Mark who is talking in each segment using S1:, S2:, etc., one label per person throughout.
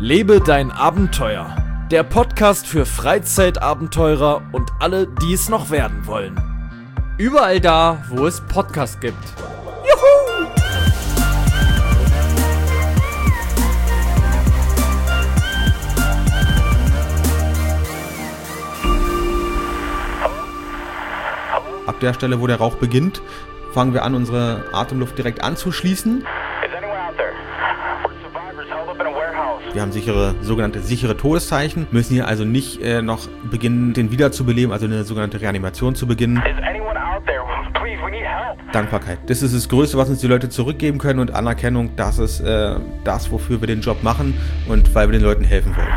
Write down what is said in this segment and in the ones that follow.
S1: Lebe dein Abenteuer. Der Podcast für Freizeitabenteurer und alle, die es noch werden wollen.
S2: Überall da, wo es Podcasts gibt.
S1: Juhu!
S3: Ab der Stelle, wo der Rauch beginnt, fangen wir an, unsere Atemluft direkt anzuschließen. Wir haben sogenannte sichere Todeszeichen, müssen hier also nicht noch beginnen, den wiederzubeleben, also eine sogenannte Reanimation zu beginnen. Dankbarkeit. Das ist das Größte, was uns die Leute zurückgeben können, und Anerkennung, das ist das, wofür wir den Job machen und weil wir den Leuten helfen wollen.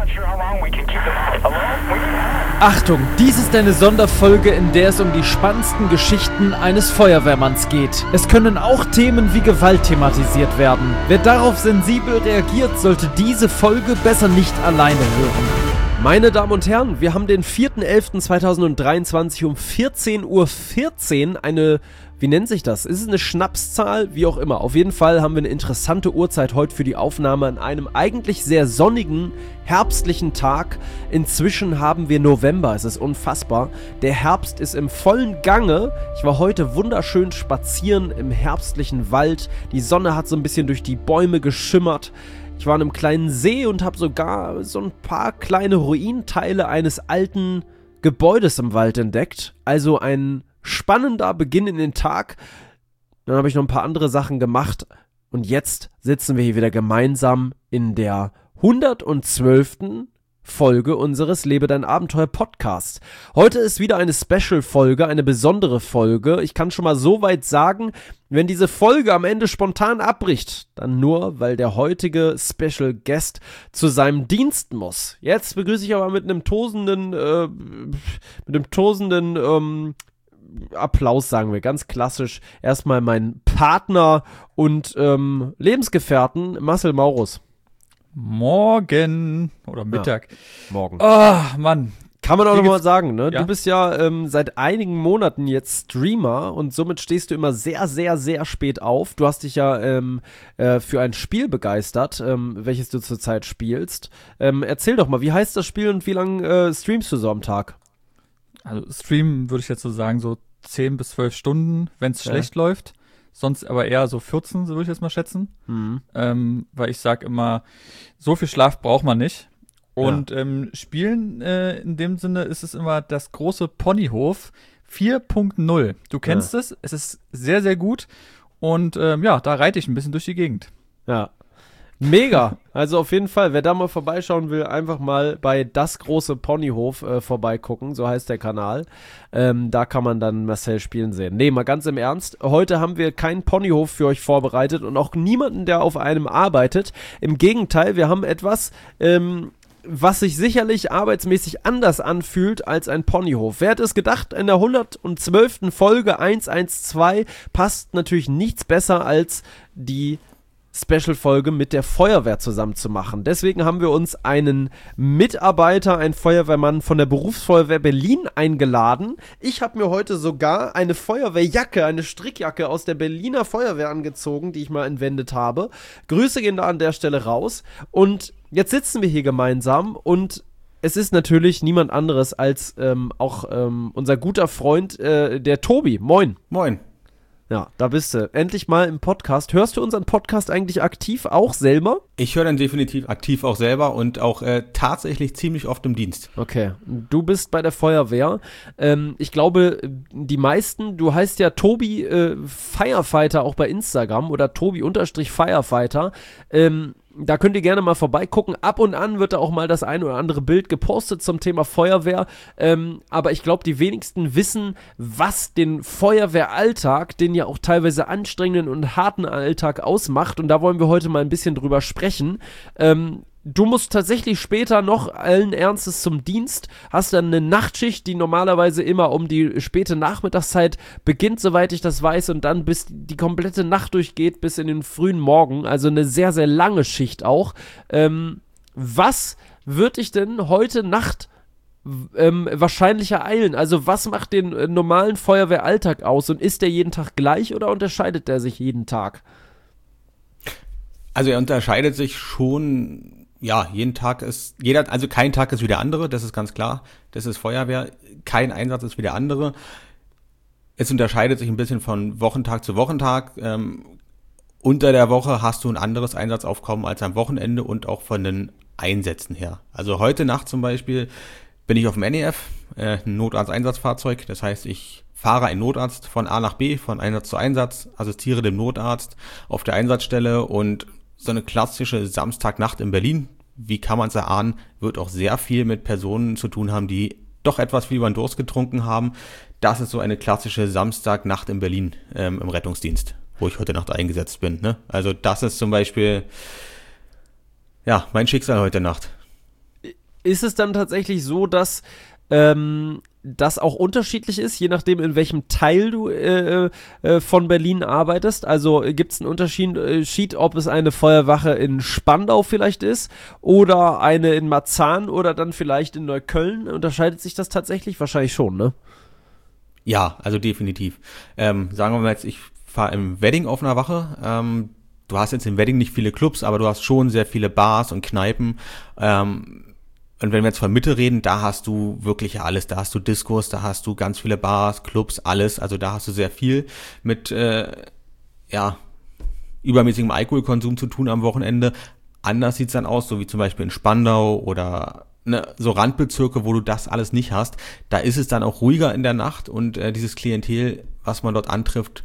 S1: Achtung, dies ist eine Sonderfolge, in der es um die spannendsten Geschichten eines Feuerwehrmanns geht. Es können auch Themen wie Gewalt thematisiert werden. Wer darauf sensibel reagiert, sollte diese Folge besser nicht alleine hören. Meine Damen und Herren, wir haben den 4.11.2023 um 14.14 Uhr eine... Wie nennt sich das? Ist es eine Schnapszahl? Wie auch immer. Auf jeden Fall haben wir eine interessante Uhrzeit heute für die Aufnahme an einem eigentlich sehr sonnigen, herbstlichen Tag. Inzwischen haben wir November. Es ist unfassbar. Der Herbst ist im vollen Gange. Ich war heute wunderschön spazieren im herbstlichen Wald. Die Sonne hat so ein bisschen durch die Bäume geschimmert. Ich war an einem kleinen See und habe sogar so ein paar kleine Ruinenteile eines alten Gebäudes im Wald entdeckt. Also ein spannender Beginn in den Tag. Dann habe ich noch ein paar andere Sachen gemacht. Und jetzt sitzen wir hier wieder gemeinsam in der 112. Folge unseres Lebe dein Abenteuer Podcasts. Heute ist wieder eine Special-Folge, eine besondere Folge. Ich kann schon mal so weit sagen, wenn diese Folge am Ende spontan abbricht, dann nur, weil der heutige Special Guest zu seinem Dienst muss. Jetzt begrüße ich aber mit einem tosenden Applaus, sagen wir, ganz klassisch. Erstmal meinen Partner und Lebensgefährten Marcel Maurus.
S2: Morgen oder Mittag.
S1: Ja, morgen.
S2: Oh, Mann.
S1: Kann man auch nochmal sagen, ne?
S2: Ja?
S1: Du bist ja seit einigen Monaten jetzt Streamer und somit stehst du immer sehr, sehr, sehr spät auf. Du hast dich ja für ein Spiel begeistert, welches du zurzeit spielst. Erzähl doch mal, wie heißt das Spiel und wie lange streamst du so am Tag?
S2: Also streamen würde ich jetzt so sagen, so 10 bis 12 Stunden, wenn es schlecht läuft. Sonst aber eher so 14, so würde ich jetzt mal schätzen. Mhm. Weil ich sag immer, so viel Schlaf braucht man nicht. Und Spielen in dem Sinne ist es immer das große Ponyhof 4.0. Du kennst es ist sehr, sehr gut. Und da reite ich ein bisschen durch die Gegend.
S1: Ja. Mega, also auf jeden Fall, wer da mal vorbeischauen will, einfach mal bei Das große Ponyhof vorbeigucken, so heißt der Kanal. Da kann man dann Marcel spielen sehen. Nee, mal ganz im Ernst, heute haben wir keinen Ponyhof für euch vorbereitet und auch niemanden, der auf einem arbeitet. Im Gegenteil, wir haben etwas, was sich sicherlich arbeitsmäßig anders anfühlt als ein Ponyhof. Wer hätte es gedacht, in der 112. Folge 112 passt natürlich nichts besser als die Special-Folge mit der Feuerwehr zusammen zu machen. Deswegen haben wir uns einen Mitarbeiter, einen Feuerwehrmann von der Berufsfeuerwehr Berlin eingeladen. Ich habe mir heute sogar eine Feuerwehrjacke, eine Strickjacke aus der Berliner Feuerwehr angezogen, die ich mal entwendet habe. Grüße gehen da an der Stelle raus. Und jetzt sitzen wir hier gemeinsam und es ist natürlich niemand anderes als unser guter Freund, der Tobi. Moin.
S3: Moin.
S1: Ja, da bist du. Endlich mal im Podcast. Hörst du unseren Podcast eigentlich aktiv auch selber?
S3: Ich höre dann definitiv aktiv auch selber und auch tatsächlich ziemlich oft im Dienst.
S1: Okay, du bist bei der Feuerwehr. Ich glaube, die meisten, du heißt ja Tobi Firefighter auch bei Instagram oder Tobi_Firefighter. Da könnt ihr gerne mal vorbeigucken. Ab und an wird da auch mal das ein oder andere Bild gepostet zum Thema Feuerwehr. Aber ich glaube, die wenigsten wissen, was den Feuerwehralltag, den ja auch teilweise anstrengenden und harten Alltag ausmacht. Und da wollen wir heute mal ein bisschen drüber sprechen. Du musst tatsächlich später noch allen Ernstes zum Dienst, hast dann eine Nachtschicht, die normalerweise immer um die späte Nachmittagszeit beginnt, soweit ich das weiß, und dann bis die komplette Nacht durchgeht, bis in den frühen Morgen, also eine sehr, sehr lange Schicht auch. Was wird dich denn heute Nacht wahrscheinlich ereilen? Also was macht den normalen Feuerwehralltag aus und ist der jeden Tag gleich oder unterscheidet der sich jeden Tag?
S3: Also er unterscheidet sich schon Ja, also kein Tag ist wie der andere, das ist ganz klar. Das ist Feuerwehr, kein Einsatz ist wie der andere. Es unterscheidet sich ein bisschen von Wochentag zu Wochentag. Unter der Woche hast du ein anderes Einsatzaufkommen als am Wochenende und auch von den Einsätzen her. Also heute Nacht zum Beispiel bin ich auf dem NEF, ein Notarzteinsatzfahrzeug. Das heißt, ich fahre einen Notarzt von A nach B, von Einsatz zu Einsatz, assistiere dem Notarzt auf der Einsatzstelle und so eine klassische Samstagnacht in Berlin, wie kann man es erahnen, wird auch sehr viel mit Personen zu tun haben, die doch etwas viel über den Durst getrunken haben. Das ist so eine klassische Samstagnacht in Berlin im Rettungsdienst, wo ich heute Nacht eingesetzt bin. Ne? Also das ist zum Beispiel, ja, mein Schicksal heute Nacht.
S1: Ist es dann tatsächlich so, dass das auch unterschiedlich ist, je nachdem, in welchem Teil du von Berlin arbeitest? Also gibt es einen Unterschied, ob es eine Feuerwache in Spandau vielleicht ist oder eine in Marzahn oder dann vielleicht in Neukölln? Unterscheidet sich das tatsächlich? Wahrscheinlich schon, ne?
S3: Ja, also definitiv. Sagen wir mal jetzt, ich fahre im Wedding auf einer Wache. Du hast jetzt im Wedding nicht viele Clubs, aber du hast schon sehr viele Bars und Kneipen. Und wenn wir jetzt von Mitte reden, da hast du wirklich alles. Da hast du Diskos, da hast du ganz viele Bars, Clubs, alles. Also da hast du sehr viel mit übermäßigem Alkoholkonsum zu tun am Wochenende. Anders sieht's dann aus, so wie zum Beispiel in Spandau oder so Randbezirke, wo du das alles nicht hast. Da ist es dann auch ruhiger in der Nacht und dieses Klientel, was man dort antrifft,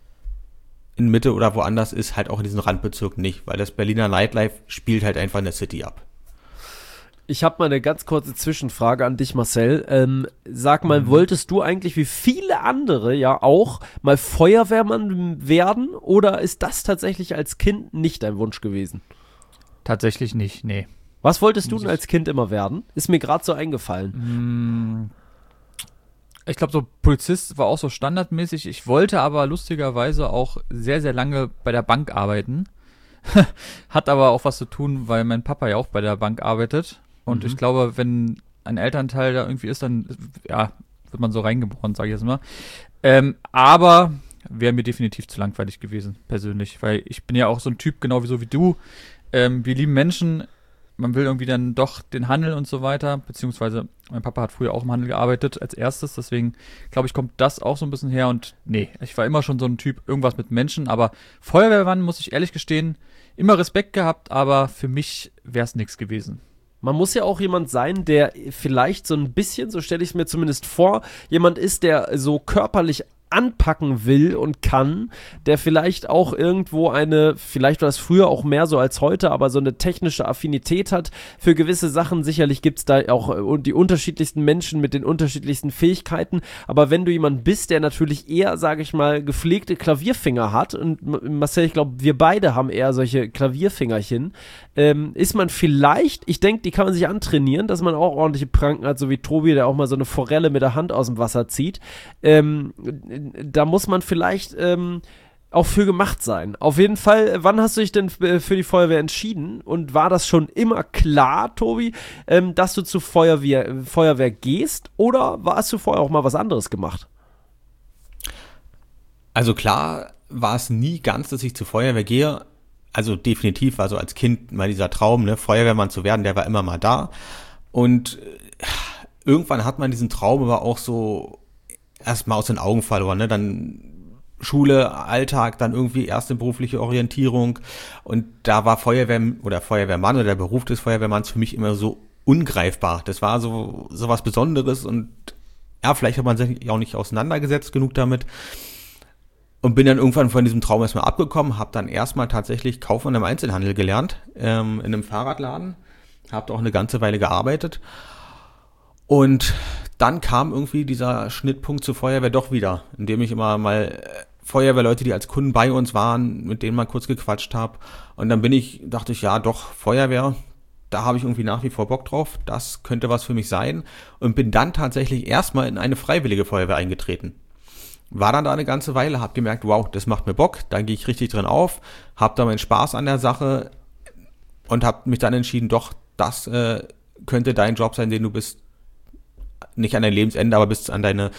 S3: in Mitte oder woanders, ist halt auch in diesen Randbezirken nicht, weil das Berliner Nightlife spielt halt einfach in der City ab.
S1: Ich habe mal eine ganz kurze Zwischenfrage an dich, Marcel. Sag mal, wolltest du eigentlich wie viele andere ja auch mal Feuerwehrmann werden oder ist das tatsächlich als Kind nicht dein Wunsch gewesen?
S2: Tatsächlich nicht, nee.
S1: Was wolltest du denn als Kind immer werden? Ist mir gerade so eingefallen.
S2: Ich glaube, so Polizist war auch so standardmäßig. Ich wollte aber lustigerweise auch sehr, sehr lange bei der Bank arbeiten. Hat aber auch was zu tun, weil mein Papa ja auch bei der Bank arbeitet. Und ich glaube, wenn ein Elternteil da irgendwie ist, dann wird man so reingeboren, sage ich jetzt mal. Aber wäre mir definitiv zu langweilig gewesen, persönlich. Weil ich bin ja auch so ein Typ, genau wie du. Wir lieben Menschen. Man will irgendwie dann doch den Handel und so weiter. Beziehungsweise mein Papa hat früher auch im Handel gearbeitet als erstes. Deswegen, glaube ich, kommt das auch so ein bisschen her. Und nee, ich war immer schon so ein Typ, irgendwas mit Menschen. Aber Feuerwehrmann, muss ich ehrlich gestehen, immer Respekt gehabt. Aber für mich wäre es nichts gewesen.
S1: Man muss ja auch jemand sein, der vielleicht so ein bisschen, so stelle ich es mir zumindest vor, jemand ist, der so körperlich anpacken will und kann, der vielleicht auch irgendwo vielleicht war das früher auch mehr so als heute, aber so eine technische Affinität hat für gewisse Sachen. Sicherlich gibt es da auch die unterschiedlichsten Menschen mit den unterschiedlichsten Fähigkeiten, aber wenn du jemand bist, der natürlich eher, sage ich mal, gepflegte Klavierfinger hat, und Marcel, ich glaube, wir beide haben eher solche Klavierfingerchen, ist man vielleicht, ich denke, die kann man sich antrainieren, dass man auch ordentliche Pranken hat, so wie Tobi, der auch mal so eine Forelle mit der Hand aus dem Wasser zieht. Da muss man vielleicht auch für gemacht sein. Auf jeden Fall, wann hast du dich denn für die Feuerwehr entschieden? Und war das schon immer klar, Tobi, dass du zur Feuerwehr gehst? Oder hast du vorher auch mal was anderes gemacht?
S3: Also klar war es nie ganz, dass ich zur Feuerwehr gehe. Also definitiv, also als Kind mal dieser Traum, ne, Feuerwehrmann zu werden, der war immer mal da. Und irgendwann hat man diesen Traum aber auch so erstmal aus den Augen verloren, ne? Dann Schule, Alltag, dann irgendwie erste berufliche Orientierung und da war Feuerwehr oder Feuerwehrmann oder der Beruf des Feuerwehrmanns für mich immer so ungreifbar. Das war so was Besonderes und ja, vielleicht hat man sich auch nicht auseinandergesetzt genug damit und bin dann irgendwann von diesem Traum erstmal abgekommen, habe dann erstmal tatsächlich Kaufmann im Einzelhandel gelernt, in einem Fahrradladen, habe da auch eine ganze Weile gearbeitet. Und dann kam irgendwie dieser Schnittpunkt zur Feuerwehr doch wieder, indem ich immer mal Feuerwehrleute, die als Kunden bei uns waren, mit denen mal kurz gequatscht habe. Und dann dachte ich, ja doch, Feuerwehr, da habe ich irgendwie nach wie vor Bock drauf, das könnte was für mich sein. Und bin dann tatsächlich erstmal in eine freiwillige Feuerwehr eingetreten. War dann da eine ganze Weile, habe gemerkt, wow, das macht mir Bock, da gehe ich richtig drin auf, habe da meinen Spaß an der Sache und habe mich dann entschieden, doch, das könnte dein Job sein, den du bist, nicht an dein Lebensende, aber bis an deine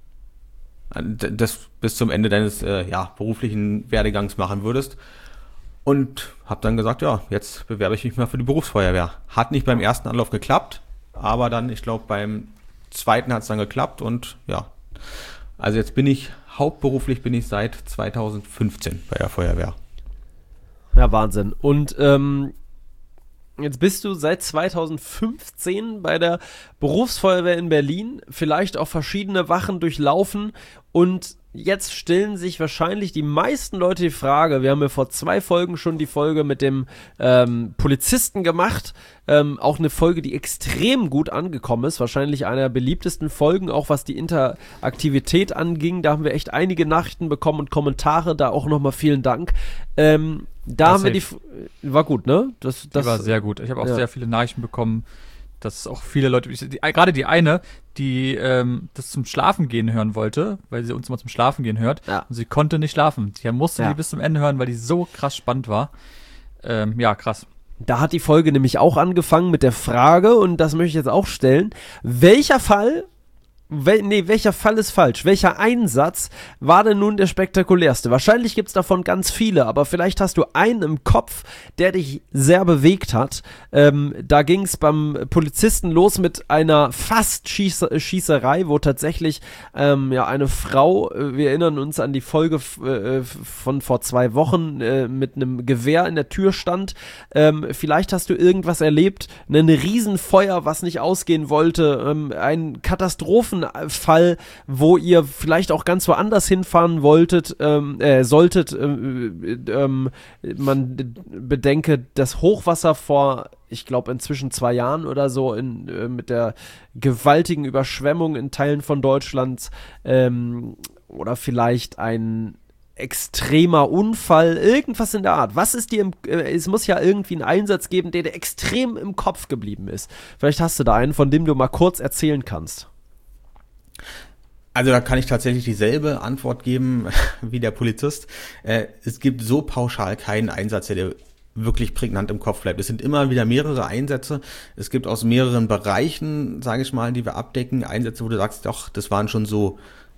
S3: bis zum Ende deines beruflichen Werdegangs machen würdest. Und habe dann gesagt, ja, jetzt bewerbe ich mich mal für die Berufsfeuerwehr. Hat nicht beim ersten Anlauf geklappt, aber dann, ich glaube, beim zweiten hat es dann geklappt und ja, also jetzt hauptberuflich bin ich seit 2015 bei der Feuerwehr.
S4: Ja, Wahnsinn. Und jetzt bist du seit 2015 bei der Berufsfeuerwehr in Berlin, vielleicht auch verschiedene Wachen durchlaufen und jetzt stellen sich wahrscheinlich die meisten Leute die Frage, wir haben ja vor 2 Folgen schon die Folge mit dem Polizisten gemacht, auch eine Folge, die extrem gut angekommen ist, wahrscheinlich einer der beliebtesten Folgen, auch was die Interaktivität anging, da haben wir echt einige Nachrichten bekommen und Kommentare, da auch nochmal vielen Dank. Da haben wir war gut, ne? Das
S2: war sehr gut. Ich habe auch sehr viele Nachrichten bekommen, dass auch viele Leute, gerade die eine, die das zum Schlafen gehen hören wollte, weil sie uns immer zum Schlafen gehen hört, und sie konnte nicht schlafen. Sie musste die bis zum Ende hören, weil die so krass spannend war. Krass.
S4: Da hat die Folge nämlich auch angefangen mit der Frage, und das möchte ich jetzt auch stellen, welcher Fall ist falsch? Welcher Einsatz war denn nun der spektakulärste? Wahrscheinlich gibt's davon ganz viele, aber vielleicht hast du einen im Kopf, der dich sehr bewegt hat. Da ging's beim Polizisten los mit einer Schießerei, wo tatsächlich eine Frau, wir erinnern uns an die Folge von vor 2 Wochen, mit einem Gewehr in der Tür stand. Vielleicht hast du irgendwas erlebt, ein Riesenfeuer, was nicht ausgehen wollte, ein Katastrophenfall, wo ihr vielleicht auch ganz woanders hinfahren solltet. Man bedenke das Hochwasser vor, ich glaube, inzwischen 2 Jahren oder so, mit der gewaltigen Überschwemmung in Teilen von Deutschland, oder vielleicht ein extremer Unfall, irgendwas in der Art. Was ist dir es muss ja irgendwie einen Einsatz geben, der dir extrem im Kopf geblieben ist. Vielleicht hast du da einen, von dem du mal kurz erzählen kannst.
S3: Also da kann ich tatsächlich dieselbe Antwort geben wie der Polizist. Es gibt so pauschal keinen Einsatz, der wirklich prägnant im Kopf bleibt. Es sind immer wieder mehrere Einsätze. Es gibt aus mehreren Bereichen, sage ich mal, die wir abdecken, Einsätze, wo du sagst, doch, das waren schon so,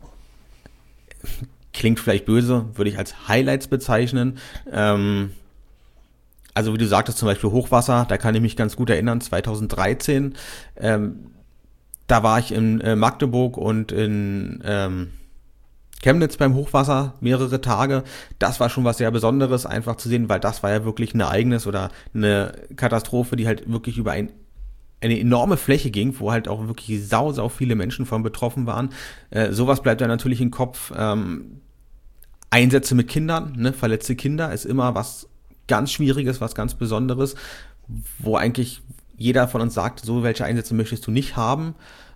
S3: klingt vielleicht böse, würde ich als Highlights bezeichnen. Also wie du sagtest, zum Beispiel Hochwasser, da kann ich mich ganz gut erinnern, 2013, da war ich in Magdeburg und in Chemnitz beim Hochwasser mehrere Tage. Das war schon was sehr Besonderes, einfach zu sehen, weil das war ja wirklich ein Ereignis oder eine Katastrophe, die halt wirklich über eine enorme Fläche ging, wo halt auch wirklich sau viele Menschen von betroffen waren. Sowas bleibt ja natürlich im Kopf. Einsätze mit Kindern, ne? Verletzte Kinder ist immer was ganz Schwieriges, was ganz Besonderes, wo eigentlich jeder von uns sagt, so welche Einsätze möchtest du nicht haben.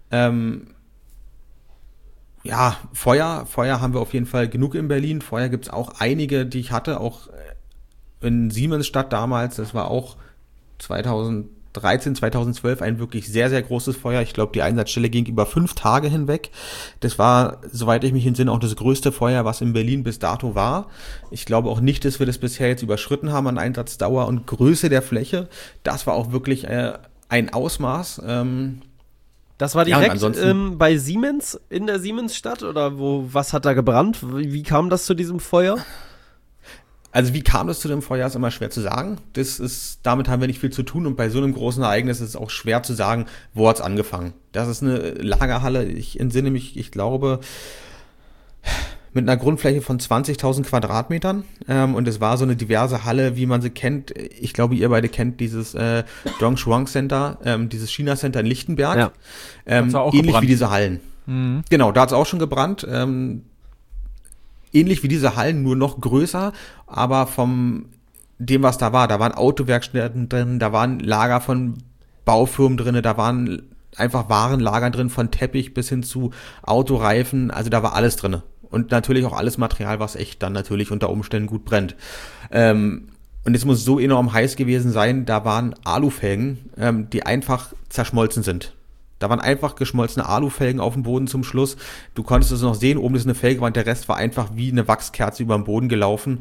S3: Feuer haben wir auf jeden Fall genug in Berlin. Feuer gibt's auch einige, die ich hatte, auch in Siemensstadt damals. Das war auch 2013, 2012 ein wirklich sehr, sehr großes Feuer. Ich glaube, die Einsatzstelle ging über 5 Tage hinweg. Das war, soweit ich mich entsinne, auch das größte Feuer, was in Berlin bis dato war. Ich glaube auch nicht, dass wir das bisher jetzt überschritten haben an Einsatzdauer und Größe der Fläche. Das war auch wirklich ein Ausmaß.
S4: Das war direkt bei Siemens, in der Siemensstadt, oder was hat da gebrannt? Wie kam das zu diesem Feuer?
S3: Also wie kam es zu dem Feuer, ist immer schwer zu sagen. Damit haben wir nicht viel zu tun, und bei so einem großen Ereignis ist es auch schwer zu sagen, wo hat es angefangen. Das ist eine Lagerhalle, ich entsinne mich, ich glaube, mit einer Grundfläche von 20.000 Quadratmetern, und es war so eine diverse Halle, wie man sie kennt. Ich glaube, ihr beide kennt dieses Dongshuang Center, dieses China Center in Lichtenberg.
S2: Ja.
S3: Ähnlich
S2: gebrannt.
S3: wie diese Hallen.
S2: Mhm.
S3: Genau, da hat es auch schon gebrannt. Ähnlich wie diese Hallen, nur noch größer, aber von dem, was da waren Autowerkstätten drin, da waren Lager von Baufirmen drin, da waren einfach Warenlager drin, von Teppich bis hin zu Autoreifen, also da war alles drin. Und natürlich auch alles Material, was echt dann natürlich unter Umständen gut brennt. Und es muss so enorm heiß gewesen sein, da waren Alufelgen, die einfach zerschmolzen sind. Da waren einfach geschmolzene Alufelgen auf dem Boden zum Schluss. Du konntest es noch sehen, oben ist eine Felgewand, der Rest war einfach wie eine Wachskerze über den Boden gelaufen.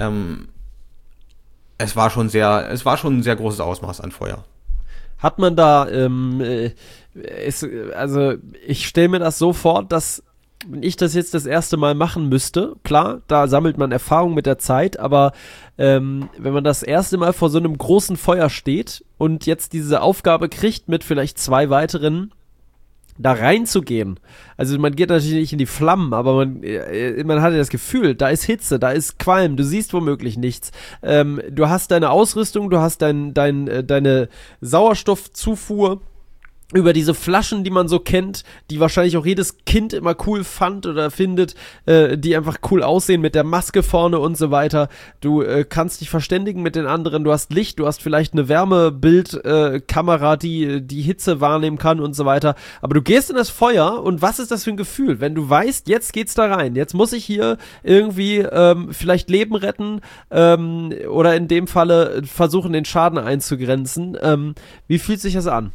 S3: Es war schon ein sehr großes Ausmaß an Feuer.
S4: Hat man da, ich stelle mir das so vor, dass wenn ich das jetzt das erste Mal machen müsste, klar, da sammelt man Erfahrung mit der Zeit, aber wenn man das erste Mal vor so einem großen Feuer steht und jetzt diese Aufgabe kriegt, mit vielleicht 2 weiteren da reinzugehen. Also man geht natürlich nicht in die Flammen, aber man hat ja das Gefühl, da ist Hitze, da ist Qualm, du siehst womöglich nichts. Du hast deine Ausrüstung, du hast deine Sauerstoffzufuhr über diese Flaschen, die man so kennt, die wahrscheinlich auch jedes Kind immer cool fand oder findet, die einfach cool aussehen mit der Maske vorne und so weiter. Du kannst dich verständigen mit den anderen, du hast Licht, du hast vielleicht eine Wärmebildkamera, die Hitze wahrnehmen kann und so weiter. Aber du gehst in das Feuer und was ist das für ein Gefühl, wenn du weißt, jetzt geht's da rein, jetzt muss ich hier irgendwie vielleicht Leben retten oder in dem Falle versuchen, den Schaden einzugrenzen. Wie fühlt sich das an?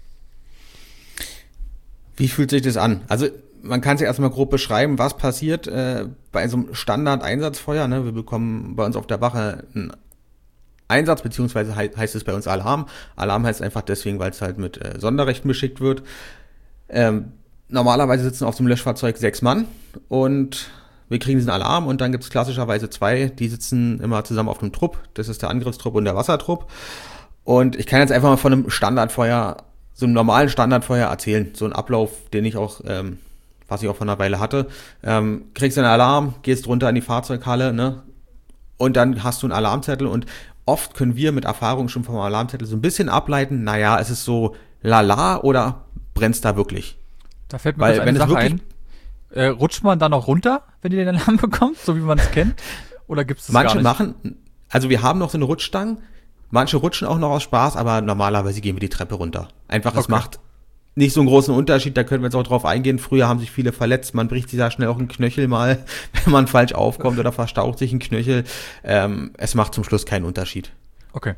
S3: Wie fühlt sich das an? Also man kann es ja erstmal grob beschreiben, was passiert bei so einem Standard-Einsatzfeuer. Ne? Wir bekommen bei uns auf der Wache einen Einsatz, beziehungsweise heißt es bei uns Alarm. Alarm heißt einfach deswegen, weil es halt mit Sonderrechten beschickt wird. Normalerweise sitzen auf dem Löschfahrzeug 6 Mann und wir kriegen diesen Alarm und dann gibt es klassischerweise 2, die sitzen immer zusammen auf einem Trupp. Das ist der Angriffstrupp und der Wassertrupp. Und ich kann jetzt einfach mal von einem Standardfeuer, so einem normalen Standardfeuer erzählen. So ein Ablauf, den ich auch, was ich auch vor einer Weile hatte. Kriegst einen Alarm, gehst runter in die Fahrzeughalle, ne? Und dann hast du einen Alarmzettel und oft können wir mit Erfahrung schon vom Alarmzettel so ein bisschen ableiten, naja, es ist so lala oder brennt's da wirklich?
S2: Da fällt mir kurz eine Sache ein. Rutscht man dann auch runter, wenn ihr den Alarm bekommt, so wie man es kennt? Oder gibt es das
S3: Manche
S2: gar nicht?
S3: Also wir haben noch so eine Rutschstange, manche rutschen auch noch aus Spaß, aber normalerweise gehen wir die Treppe runter. Einfach, es macht nicht so einen großen Unterschied, da können wir jetzt auch drauf eingehen. Früher haben sich viele verletzt, man bricht sich da schnell auch einen Knöchel mal, wenn man falsch aufkommt oder verstaucht sich ein Knöchel. Es macht zum Schluss keinen Unterschied.
S2: Okay.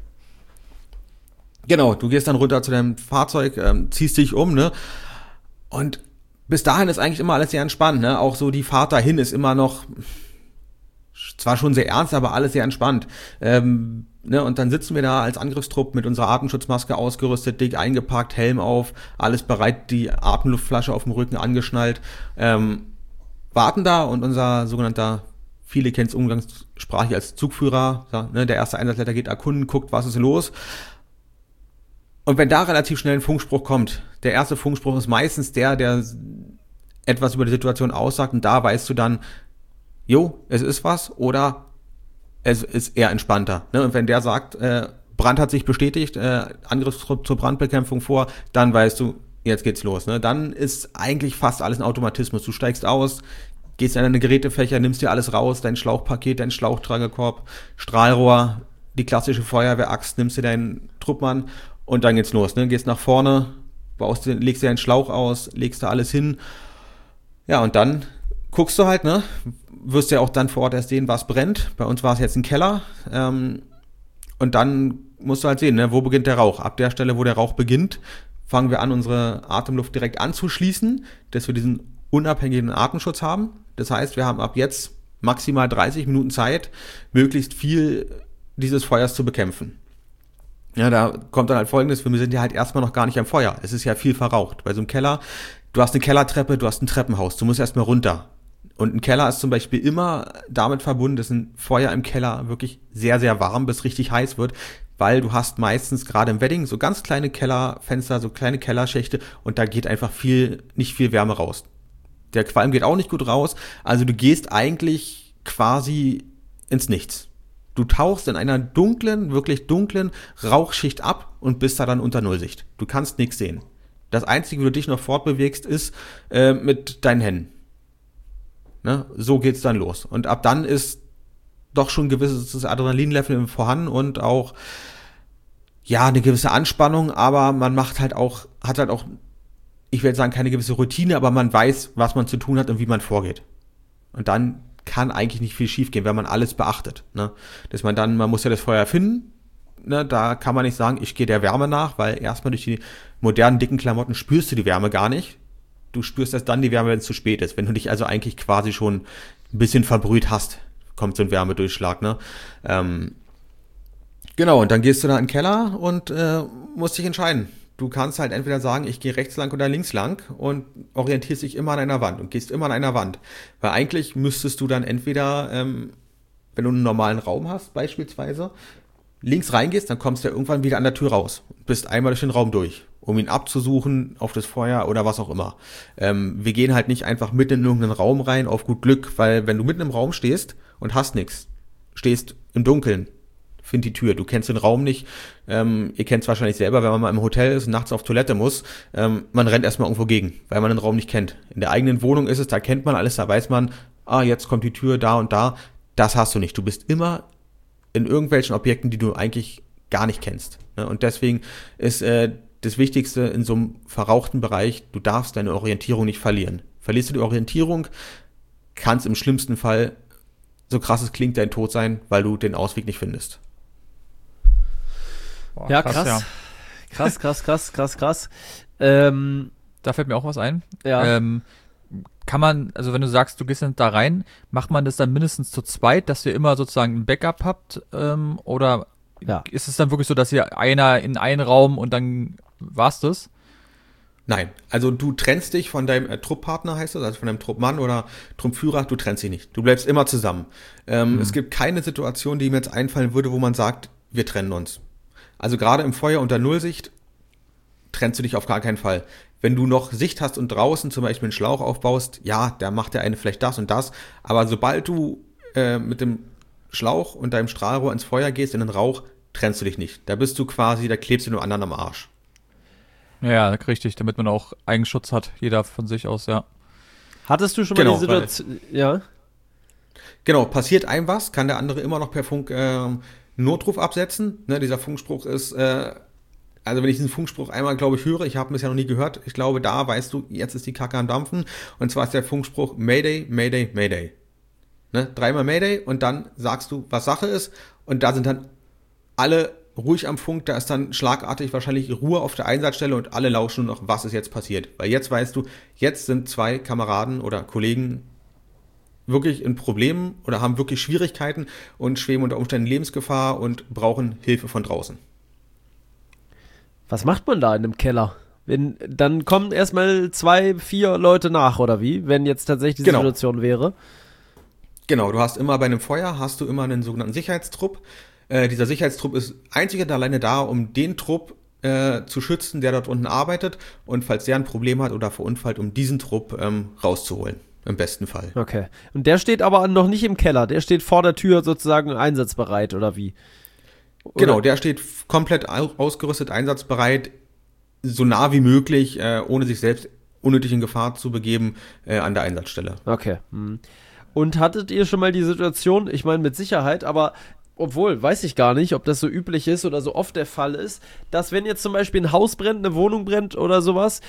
S3: Genau, du gehst dann runter zu deinem Fahrzeug, ziehst dich um, ne? Und bis dahin ist eigentlich immer alles sehr entspannt, ne? Auch so die Fahrt dahin ist immer noch zwar schon sehr ernst, aber alles sehr entspannt. Ne, und dann sitzen wir da als Angriffstrupp mit unserer Atemschutzmaske ausgerüstet, dick eingepackt, Helm auf, alles bereit, die Atemluftflasche auf dem Rücken angeschnallt, warten da und unser sogenannter, viele kennen es umgangssprachlich als Zugführer, ne, der erste Einsatzleiter geht erkunden, guckt, was ist los. Und wenn da relativ schnell ein Funkspruch kommt, der erste Funkspruch ist meistens der etwas über die Situation aussagt und da weißt du dann, jo, es ist was oder es ist eher entspannter. Ne? Und wenn der sagt, Brand hat sich bestätigt, Angriffstrupp zur Brandbekämpfung vor, dann weißt du, jetzt geht's los. Ne? Dann ist eigentlich fast alles ein Automatismus. Du steigst aus, gehst in deine Gerätefächer, nimmst dir alles raus, dein Schlauchpaket, dein Schlauchtragekorb, Strahlrohr, die klassische Feuerwehraxt, nimmst dir deinen Truppmann und dann geht's los. Ne? Gehst nach vorne, legst dir deinen Schlauch aus, legst da alles hin. Ja, und dann guckst du halt, ne? Wirst ja auch dann vor Ort erst sehen, was brennt. Bei uns war es jetzt ein Keller. Und dann musst du halt sehen, ne? Wo beginnt der Rauch. Ab der Stelle, wo der Rauch beginnt, fangen wir an, unsere Atemluft direkt anzuschließen, dass wir diesen unabhängigen Atemschutz haben. Das heißt, wir haben ab jetzt maximal 30 Minuten Zeit, möglichst viel dieses Feuers zu bekämpfen. Ja, da kommt dann halt Folgendes, wir sind ja halt erstmal noch gar nicht am Feuer. Es ist ja viel verraucht. Bei so einem Keller, du hast eine Kellertreppe, du hast ein Treppenhaus, du musst erstmal runter. Und ein Keller ist zum Beispiel immer damit verbunden, dass ein Feuer im Keller wirklich sehr, sehr warm bis richtig heiß wird, weil du hast meistens gerade im Wedding so ganz kleine Kellerfenster, so kleine Kellerschächte und da geht einfach nicht viel Wärme raus. Der Qualm geht auch nicht gut raus, also du gehst eigentlich quasi ins Nichts. Du tauchst in einer dunklen, wirklich dunklen Rauchschicht ab und bist da dann unter Nullsicht. Du kannst nichts sehen. Das Einzige, wo du dich noch fortbewegst, ist mit deinen Händen. Ne? So geht's dann los. Und ab dann ist doch schon ein gewisses Adrenalinlevel vorhanden und auch, ja, eine gewisse Anspannung, aber man hat halt auch, ich will jetzt sagen, keine gewisse Routine, aber man weiß, was man zu tun hat und wie man vorgeht. Und dann kann eigentlich nicht viel schiefgehen, wenn man alles beachtet. Ne? Dass man muss ja das Feuer finden, ne? Da kann man nicht sagen, ich gehe der Wärme nach, weil erstmal durch die modernen, dicken Klamotten spürst du die Wärme gar nicht. Du spürst erst dann die Wärme, wenn es zu spät ist. Wenn du dich also eigentlich quasi schon ein bisschen verbrüht hast, kommt so ein Wärmedurchschlag, ne? Genau, und dann gehst du da in den Keller und musst dich entscheiden. Du kannst halt entweder sagen, ich gehe rechts lang oder links lang und orientierst dich immer an einer Wand und gehst immer an einer Wand. Weil eigentlich müsstest du dann entweder, wenn du einen normalen Raum hast beispielsweise, links reingehst, dann kommst du ja irgendwann wieder an der Tür raus. Bist einmal durch den Raum durch, um ihn abzusuchen auf das Feuer oder was auch immer. Wir gehen halt nicht einfach mitten in irgendeinen Raum rein auf gut Glück, weil wenn du mitten im Raum stehst und hast nichts, stehst im Dunkeln, find die Tür, du kennst den Raum nicht, ihr kennt es wahrscheinlich selber, wenn man mal im Hotel ist und nachts auf Toilette muss, man rennt erstmal irgendwo gegen, weil man den Raum nicht kennt. In der eigenen Wohnung ist es, da kennt man alles, da weiß man, jetzt kommt die Tür da und da, das hast du nicht. Du bist immer in irgendwelchen Objekten, die du eigentlich gar nicht kennst. Ne? Und deswegen ist das Wichtigste in so einem verrauchten Bereich, du darfst deine Orientierung nicht verlieren. Verlierst du die Orientierung, kann es im schlimmsten Fall, so krass es klingt, dein Tod sein, weil du den Ausweg nicht findest.
S2: Boah,
S4: Ja, krass.
S2: Ja.
S4: Krass.
S2: Da fällt mir auch was ein.
S4: Ja.
S2: Kann man, also wenn du sagst, du gehst dann da rein, macht man das dann mindestens zu zweit, dass ihr immer sozusagen ein Backup habt? Oder
S4: Ja.
S2: ist es dann wirklich so, dass ihr einer in einen Raum und dann war's das?
S3: Nein, also du trennst dich von deinem Trupppartner, heißt das, also von deinem Truppmann oder Truppführer, du trennst dich nicht. Du bleibst immer zusammen. Es gibt keine Situation, die mir jetzt einfallen würde, wo man sagt, wir trennen uns. Also gerade im Feuer unter Nullsicht trennst du dich auf gar keinen Fall. Wenn du noch Sicht hast und draußen zum Beispiel einen Schlauch aufbaust, ja, da macht der eine vielleicht das und das, aber sobald du mit dem Schlauch und deinem Strahlrohr ins Feuer gehst, in den Rauch, trennst du dich nicht. Da bist du quasi, da klebst du dem anderen am Arsch.
S2: Ja, richtig, damit man auch Eigenschutz hat, jeder von sich aus, ja.
S4: Hattest du schon mal
S3: Genau,
S4: die Situation? Ja.
S3: Genau, passiert einem was, kann der andere immer noch per Funk Notruf absetzen. Ne, dieser Funkspruch ist, also wenn ich diesen Funkspruch einmal, glaube ich, höre, ich habe ihn bisher noch nie gehört, ich glaube, da weißt du, jetzt ist die Kacke am Dampfen. Und zwar ist der Funkspruch Mayday, Mayday, Mayday. Ne, 3-mal Mayday und dann sagst du, was Sache ist. Und da sind dann alle ruhig am Funk, da ist dann schlagartig wahrscheinlich Ruhe auf der Einsatzstelle und alle lauschen nur noch, was ist jetzt passiert. Weil jetzt weißt du, jetzt sind 2 Kameraden oder Kollegen wirklich in Problemen oder haben wirklich Schwierigkeiten und schweben unter Umständen Lebensgefahr und brauchen Hilfe von draußen.
S4: Was macht man da in einem Keller? Dann kommen erstmal 2, 4 Leute nach, oder wie? Wenn jetzt tatsächlich die
S3: Genau.
S4: Situation wäre.
S3: Genau, du hast immer bei einem Feuer, hast du immer einen sogenannten Sicherheitstrupp. Dieser Sicherheitstrupp ist einzig und alleine da, um den Trupp zu schützen, der dort unten arbeitet und falls der ein Problem hat oder verunfallt, um diesen Trupp rauszuholen. Im besten Fall.
S4: Okay. Und der steht aber noch nicht im Keller. Der steht vor der Tür sozusagen einsatzbereit, oder wie? Oder?
S3: Genau, der steht komplett ausgerüstet, einsatzbereit, so nah wie möglich, ohne sich selbst unnötig in Gefahr zu begeben, an der Einsatzstelle.
S4: Okay. Und hattet ihr schon mal die Situation, ich meine mit Sicherheit, aber obwohl, weiß ich gar nicht, ob das so üblich ist oder so oft der Fall ist, dass wenn jetzt zum Beispiel ein Haus brennt, eine Wohnung brennt oder sowas,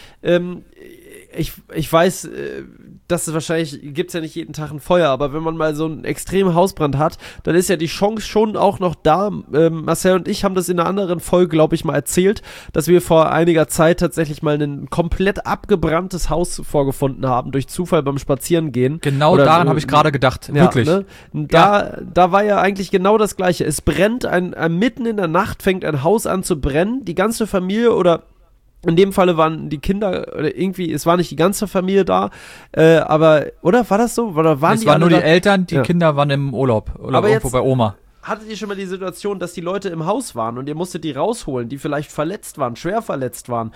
S4: ich weiß, dass es wahrscheinlich, gibt es ja nicht jeden Tag ein Feuer, aber wenn man mal so einen extremen Hausbrand hat, dann ist ja die Chance schon auch noch da. Marcel und ich haben das in einer anderen Folge, glaube ich, mal erzählt, dass wir vor einiger Zeit tatsächlich mal ein komplett abgebranntes Haus vorgefunden haben, durch Zufall beim Spazierengehen.
S2: Genau
S4: Oder
S2: daran
S4: so,
S2: habe ich gerade gedacht,
S4: ja,
S2: wirklich.
S4: Ne? Da war ja eigentlich genau das Gleiche. Es brennt, mitten in der Nacht fängt ein Haus an zu brennen, die ganze Familie oder in dem Falle waren die Kinder, oder irgendwie, es war nicht die ganze Familie da, aber, oder war das so? Oder waren
S2: Es
S4: die
S2: waren
S4: alle
S2: nur die
S4: da?
S2: Eltern, die
S4: Ja.
S2: Kinder waren im Urlaub oder
S4: Aber
S2: irgendwo
S4: jetzt-
S2: bei Oma.
S4: Hattet ihr schon mal die Situation, dass die Leute im Haus waren und ihr musstet die rausholen, die vielleicht verletzt waren, schwer verletzt waren,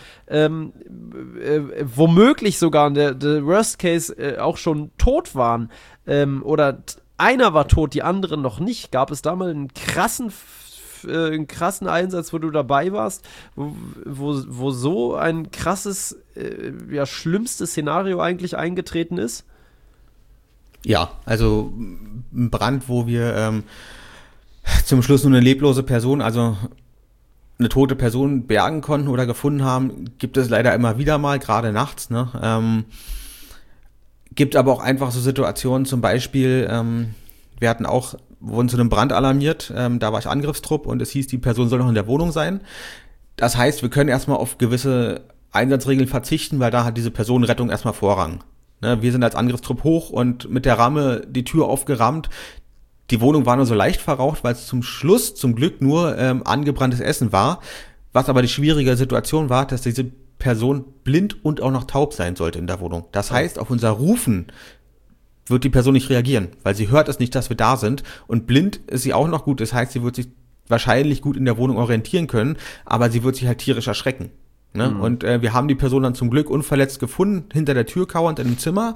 S4: womöglich sogar der Worst Case auch schon tot waren, oder einer war tot, die anderen noch nicht. Gab es da mal einen krassen Einsatz, wo du dabei warst, wo so ein krasses, schlimmstes Szenario eigentlich eingetreten ist?
S3: Ja, also ein Brand, wo wir zum Schluss nur eine leblose Person, also eine tote Person bergen konnten oder gefunden haben, gibt es leider immer wieder mal, gerade nachts. Ne? Gibt aber auch einfach so Situationen, zum Beispiel, wir wurden zu einem Brand alarmiert, da war ich Angriffstrupp und es hieß, die Person soll noch in der Wohnung sein. Das heißt, wir können erstmal auf gewisse Einsatzregeln verzichten, weil da hat diese Personenrettung erstmal Vorrang. Ne, wir sind als Angriffstrupp hoch und mit der Ramme die Tür aufgerammt. Die Wohnung war nur so leicht verraucht, weil es zum Schluss zum Glück nur angebranntes Essen war. Was aber die schwierige Situation war, dass diese Person blind und auch noch taub sein sollte in der Wohnung. Das heißt, auf unser Rufen wird die Person nicht reagieren, weil sie hört es nicht, dass wir da sind. Und blind ist sie auch noch gut. Das heißt, sie wird sich wahrscheinlich gut in der Wohnung orientieren können, aber sie wird sich halt tierisch erschrecken. Ne? Mhm. Und wir haben die Person dann zum Glück unverletzt gefunden, hinter der Tür kauernd in dem Zimmer.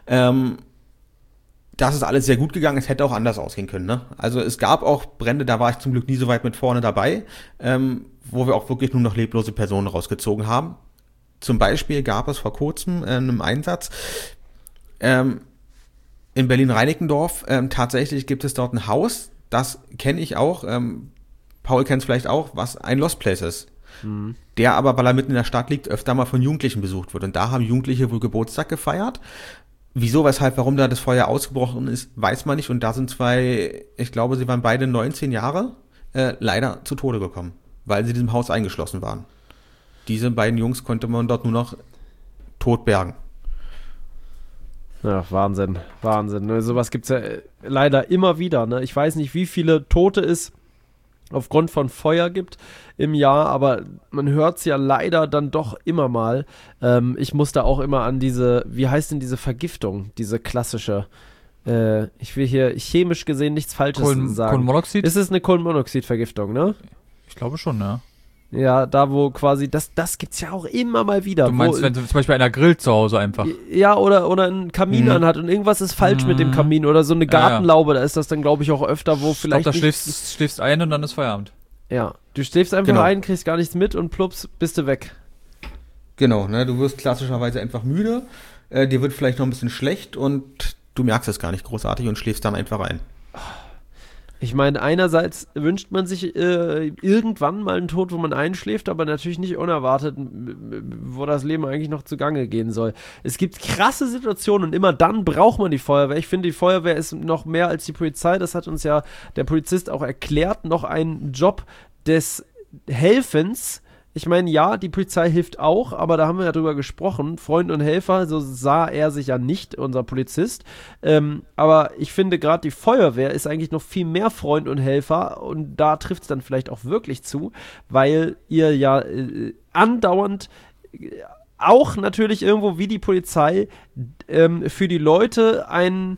S3: Das ist alles sehr gut gegangen. Es hätte auch anders ausgehen können. Ne? Also es gab auch Brände, da war ich zum Glück nie so weit mit vorne dabei, wo wir auch wirklich nur noch leblose Personen rausgezogen haben. Zum Beispiel gab es vor kurzem einen Einsatz in Berlin-Reinickendorf. Tatsächlich gibt es dort ein Haus, das kenne ich auch, Paul kennt es vielleicht auch, was ein Lost Place ist. Mhm. Der aber, weil er mitten in der Stadt liegt, öfter mal von Jugendlichen besucht wird. Und da haben Jugendliche wohl Geburtstag gefeiert. Wieso, weshalb, warum da das Feuer ausgebrochen ist, weiß man nicht. Und da sind zwei, ich glaube, sie waren beide 19 Jahre, leider zu Tode gekommen, weil sie in diesem Haus eingeschlossen waren. Diese beiden Jungs konnte man dort nur noch tot bergen.
S4: Ja, Wahnsinn. Sowas gibt's ja leider immer wieder. Ne? Ich weiß nicht, wie viele Tote es aufgrund von Feuer gibt im Jahr, aber man hört es ja leider dann doch immer mal. Ich muss da auch immer an diese, wie heißt denn diese Vergiftung, diese klassische, ich will hier chemisch gesehen nichts Falsches sagen.
S2: Kohlenmonoxid?
S4: Ist es eine Kohlenmonoxid-Vergiftung, ne?
S2: Ich glaube schon, ja.
S4: Ja, da wo quasi, das gibt's ja auch immer mal wieder.
S2: Du meinst, wenn zum Beispiel einer grillt zu Hause einfach.
S4: Ja, oder einen Kamin anhat und irgendwas ist falsch mit dem Kamin oder so eine Gartenlaube, da ist das dann, glaube ich, auch öfter, wo vielleicht
S2: da schläfst ein und dann ist Feierabend.
S4: Ja, du schläfst einfach ein, kriegst gar nichts mit und plups, bist du weg.
S3: Genau, ne, du wirst klassischerweise einfach müde, dir wird vielleicht noch ein bisschen schlecht und du merkst es gar nicht großartig und schläfst dann einfach ein.
S4: Ich meine, einerseits wünscht man sich irgendwann mal einen Tod, wo man einschläft, aber natürlich nicht unerwartet, wo das Leben eigentlich noch zugange gehen soll. Es gibt krasse Situationen und immer dann braucht man die Feuerwehr. Ich finde, die Feuerwehr ist noch mehr als die Polizei. Das hat uns ja der Polizist auch erklärt. Noch ein Job des Helfens. Ich meine, ja, die Polizei hilft auch, aber da haben wir ja drüber gesprochen. Freund und Helfer, so sah er sich ja nicht, unser Polizist. Aber ich finde, gerade die Feuerwehr ist eigentlich noch viel mehr Freund und Helfer und da trifft es dann vielleicht auch wirklich zu, weil ihr ja andauernd auch natürlich irgendwo wie die Polizei für die Leute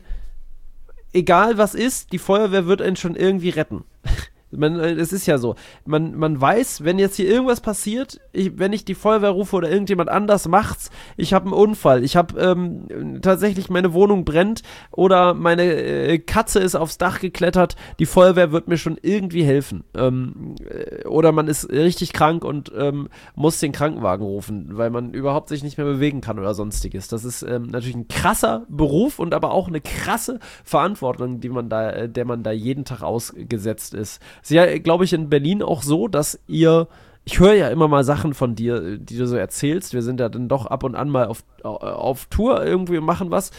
S4: egal was ist, die Feuerwehr wird einen schon irgendwie retten. Es ist ja so, man weiß, wenn jetzt hier irgendwas passiert, wenn ich die Feuerwehr rufe oder irgendjemand anders macht's, ich habe einen Unfall, ich habe tatsächlich meine Wohnung brennt oder meine Katze ist aufs Dach geklettert, die Feuerwehr wird mir schon irgendwie helfen. Oder man ist richtig krank und muss den Krankenwagen rufen, weil man überhaupt sich nicht mehr bewegen kann oder sonstiges. Das ist natürlich ein krasser Beruf und aber auch eine krasse Verantwortung, der man da jeden Tag ausgesetzt ist. Ist ja, glaube ich, in Berlin auch so, dass ich höre ja immer mal Sachen von dir, die du so erzählst. Wir sind ja dann doch ab und an mal auf Tour irgendwie und machen was.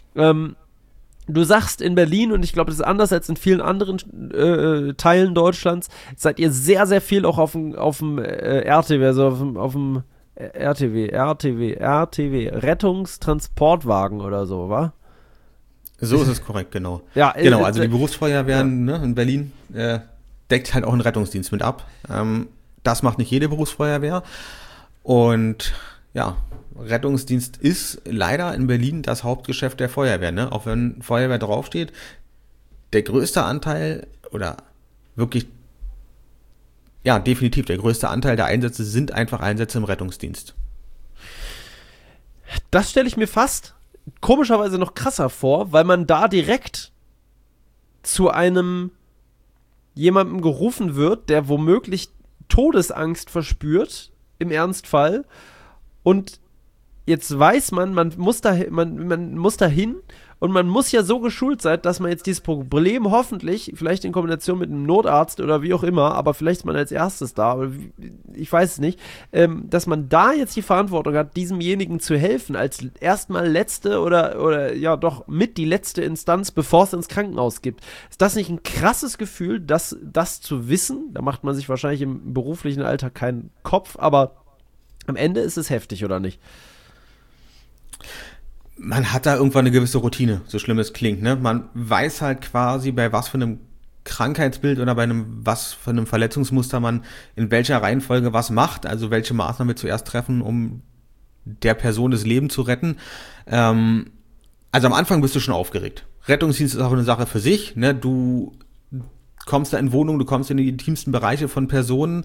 S4: Du sagst in Berlin, und ich glaube, das ist anders als in vielen anderen Teilen Deutschlands, seid ihr sehr, sehr viel auch auf dem RTW, also auf dem RTW, Rettungstransportwagen oder so, wa?
S3: So ist es korrekt, genau.
S4: Ja,
S3: genau, also die Berufsfeuerwehren in Berlin deckt halt auch einen Rettungsdienst mit ab. Das macht nicht jede Berufsfeuerwehr. Und ja, Rettungsdienst ist leider in Berlin das Hauptgeschäft der Feuerwehr. Ne? Auch wenn Feuerwehr draufsteht, der größte Anteil oder wirklich, ja, definitiv der größte Anteil der Einsätze sind einfach Einsätze im Rettungsdienst.
S4: Das stelle ich mir fast komischerweise noch krasser vor, weil man da direkt zu jemandem gerufen wird, der womöglich Todesangst verspürt, im Ernstfall, und jetzt weiß man muss dahin und man muss ja so geschult sein, dass man jetzt dieses Problem hoffentlich, vielleicht in Kombination mit einem Notarzt oder wie auch immer, aber vielleicht ist man als erstes da, oder ich weiß es nicht, dass man da jetzt die Verantwortung hat, diesemjenigen zu helfen, als erstmal letzte oder ja doch mit die letzte Instanz, bevor es ins Krankenhaus gibt. Ist das nicht ein krasses Gefühl, das zu wissen? Da macht man sich wahrscheinlich im beruflichen Alltag keinen Kopf, aber am Ende ist es heftig, oder nicht?
S3: Man hat da irgendwann eine gewisse Routine, so schlimm es klingt, ne? Man weiß halt quasi, bei was für einem Krankheitsbild oder bei was für einem Verletzungsmuster man in welcher Reihenfolge was macht, also welche Maßnahmen wir zuerst treffen, um der Person das Leben zu retten. Also am Anfang bist du schon aufgeregt. Rettungsdienst ist auch eine Sache für sich, ne? Du kommst da in Wohnungen, du kommst in die intimsten Bereiche von Personen,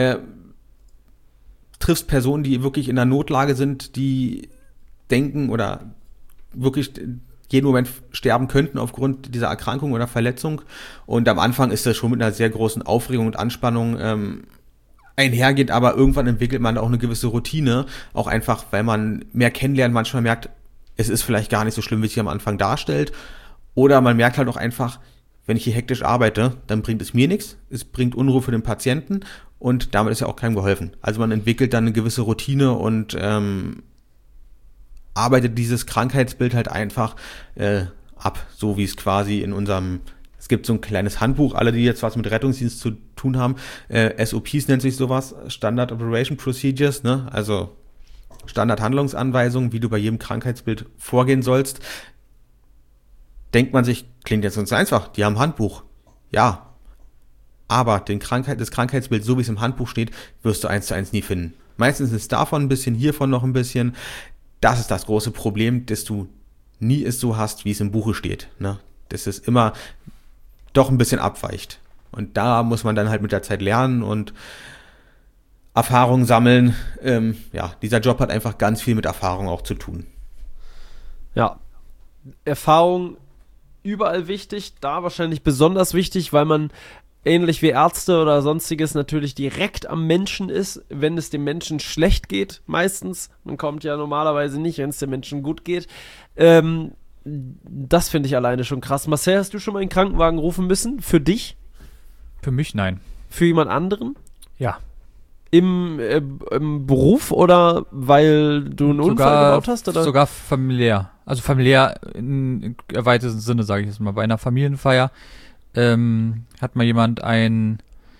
S3: triffst Personen, die wirklich in einer Notlage sind, die denken oder wirklich jeden Moment sterben könnten aufgrund dieser Erkrankung oder Verletzung. Und am Anfang ist das schon mit einer sehr großen Aufregung und Anspannung einhergeht, aber irgendwann entwickelt man auch eine gewisse Routine, auch einfach, weil man mehr kennenlernt, manchmal merkt, es ist vielleicht gar nicht so schlimm, wie es sich am Anfang darstellt. Oder man merkt halt auch einfach, wenn ich hier hektisch arbeite, dann bringt es mir nichts, es bringt Unruhe für den Patienten und damit ist ja auch keinem geholfen. Also man entwickelt dann eine gewisse Routine und arbeitet dieses Krankheitsbild halt einfach ab, so wie es quasi in unserem, es gibt so ein kleines Handbuch, alle, die jetzt was mit Rettungsdienst zu tun haben, SOPs nennt sich sowas, Standard Operation Procedures, ne? Also Standardhandlungsanweisungen, wie du bei jedem Krankheitsbild vorgehen sollst. Denkt man sich, klingt jetzt ganz einfach, die haben ein Handbuch. Ja, aber das Krankheitsbild, so wie es im Handbuch steht, wirst du 1:1 nie finden. Meistens ist davon ein bisschen, hiervon noch ein bisschen. Das ist das große Problem, dass du nie es so hast, wie es im Buche steht. Ne? Dass es immer doch ein bisschen abweicht. Und da muss man dann halt mit der Zeit lernen und Erfahrung sammeln. Dieser Job hat einfach ganz viel mit Erfahrung auch zu tun.
S4: Ja, Erfahrung überall wichtig, da wahrscheinlich besonders wichtig, weil man ähnlich wie Ärzte oder sonstiges natürlich direkt am Menschen ist, wenn es dem Menschen schlecht geht, meistens. Man kommt ja normalerweise nicht, wenn es dem Menschen gut geht. Das finde ich alleine schon krass. Marcel, hast du schon mal einen Krankenwagen rufen müssen? Für dich?
S2: Für mich nein.
S4: Für jemand anderen?
S2: Ja.
S4: Im Beruf oder weil du einen Unfall gebaut hast? Oder?
S2: Sogar familiär. Also familiär im erweiterten Sinne, sage ich jetzt mal. Bei einer Familienfeier hat mal jemand war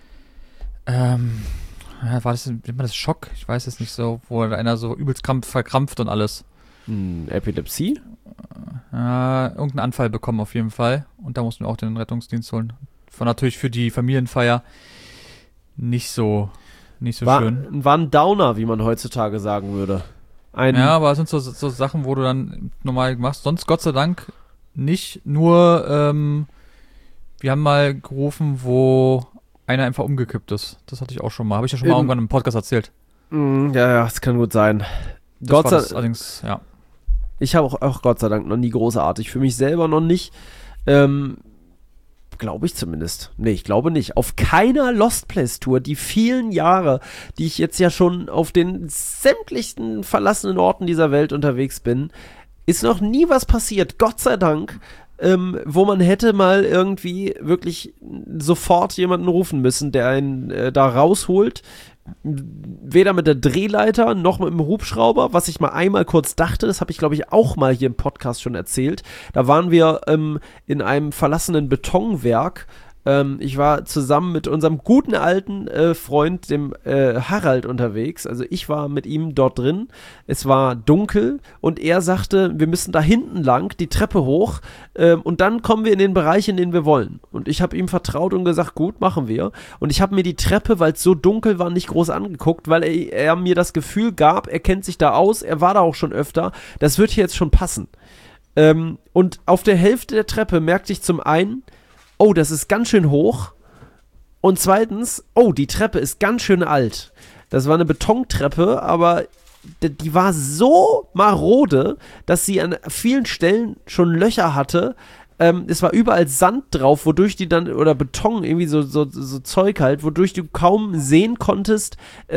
S2: das Schock? Ich weiß es nicht so, wo einer so übelst verkrampft und alles.
S4: Epilepsie?
S2: Irgendeinen Anfall bekommen auf jeden Fall. Und da mussten wir auch den Rettungsdienst holen. War natürlich für die Familienfeier nicht so schön.
S4: War ein Downer, wie man heutzutage sagen würde.
S2: Ja, aber es sind so Sachen, wo du dann normal machst. Sonst Gott sei Dank nicht. Nur, wir haben mal gerufen, wo einer einfach umgekippt ist. Das hatte ich auch schon mal. Habe ich ja schon mal irgendwann im Podcast erzählt.
S4: Ja, das kann gut sein.
S2: Allerdings, ja.
S4: Ich habe auch Gott sei Dank noch nie großartig. Für mich selber noch nicht. Glaube ich zumindest. Nee, ich glaube nicht. Auf keiner Lost Place Tour, die vielen Jahre, die ich jetzt ja schon auf den sämtlichen verlassenen Orten dieser Welt unterwegs bin, ist noch nie was passiert. Gott sei Dank. Wo man hätte mal irgendwie wirklich sofort jemanden rufen müssen, der einen da rausholt. Weder mit der Drehleiter noch mit dem Hubschrauber, was ich mal einmal kurz dachte, das habe ich glaube ich auch mal hier im Podcast schon erzählt. Da waren wir in einem verlassenen Betonwerk. Ich war zusammen mit unserem guten alten Freund, dem Harald, unterwegs. Also ich war mit ihm dort drin. Es war dunkel und er sagte, wir müssen da hinten lang, die Treppe hoch und dann kommen wir in den Bereich, in den wir wollen. Und ich habe ihm vertraut und gesagt, gut, machen wir. Und ich habe mir die Treppe, weil es so dunkel war, nicht groß angeguckt, weil er mir das Gefühl gab, er kennt sich da aus, er war da auch schon öfter, das wird hier jetzt schon passen. Und auf der Hälfte der Treppe merkte ich zum einen, oh, das ist ganz schön hoch. Und zweitens, oh, die Treppe ist ganz schön alt. Das war eine Betontreppe, aber die war so marode, dass sie an vielen Stellen schon Löcher hatte. Es war überall Sand drauf, wodurch die dann, oder Beton, irgendwie so Zeug halt, wodurch du kaum sehen konntest,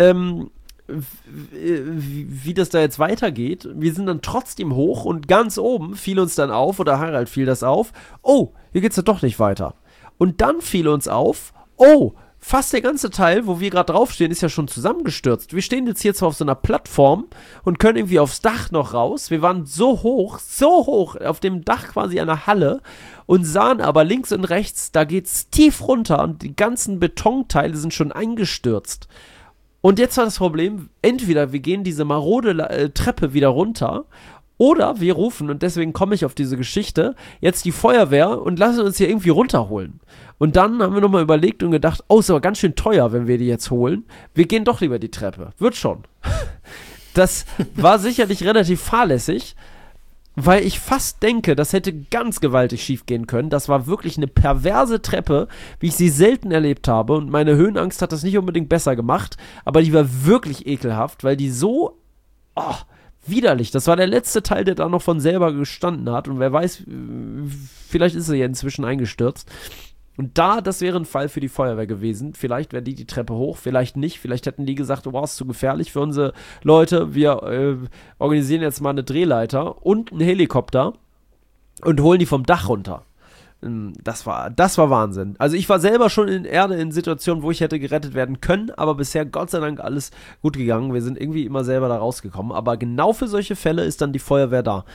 S4: wie das da jetzt weitergeht. Wir sind dann trotzdem hoch und ganz oben fiel uns dann auf, oder Harald fiel das auf, oh, hier geht's ja doch nicht weiter. Und dann fiel uns auf, oh, fast der ganze Teil, wo wir gerade draufstehen, ist ja schon zusammengestürzt. Wir stehen jetzt hier zwar auf so einer Plattform und können irgendwie aufs Dach noch raus. Wir waren so hoch, auf dem Dach quasi einer Halle und sahen aber links und rechts, da geht's tief runter und die ganzen Betonteile sind schon eingestürzt. Und jetzt war das Problem, entweder wir gehen diese marode Treppe wieder runter Oder wir rufen, und deswegen komme ich auf diese Geschichte, jetzt die Feuerwehr und lassen uns hier irgendwie runterholen. Und dann haben wir nochmal überlegt und gedacht, oh, ist aber ganz schön teuer, wenn wir die jetzt holen. Wir gehen doch lieber die Treppe. Wird schon. Das war sicherlich relativ fahrlässig, weil ich fast denke, das hätte ganz gewaltig schief gehen können. Das war wirklich eine perverse Treppe, wie ich sie selten erlebt habe. Und meine Höhenangst hat das nicht unbedingt besser gemacht, aber die war wirklich ekelhaft, weil die so widerlich. Das war der letzte Teil, der da noch von selber gestanden hat. Und wer weiß, vielleicht ist er ja inzwischen eingestürzt. Und das wäre ein Fall für die Feuerwehr gewesen. Vielleicht wäre die Treppe hoch, vielleicht nicht. Vielleicht hätten die gesagt, wow, ist zu gefährlich für unsere Leute. Wir organisieren jetzt mal eine Drehleiter und einen Helikopter und holen die vom Dach runter. Das war Wahnsinn. Also ich war selber schon in Situationen, wo ich hätte gerettet werden können, aber bisher Gott sei Dank alles gut gegangen. Wir sind irgendwie immer selber da rausgekommen. Aber genau für solche Fälle ist dann die Feuerwehr da.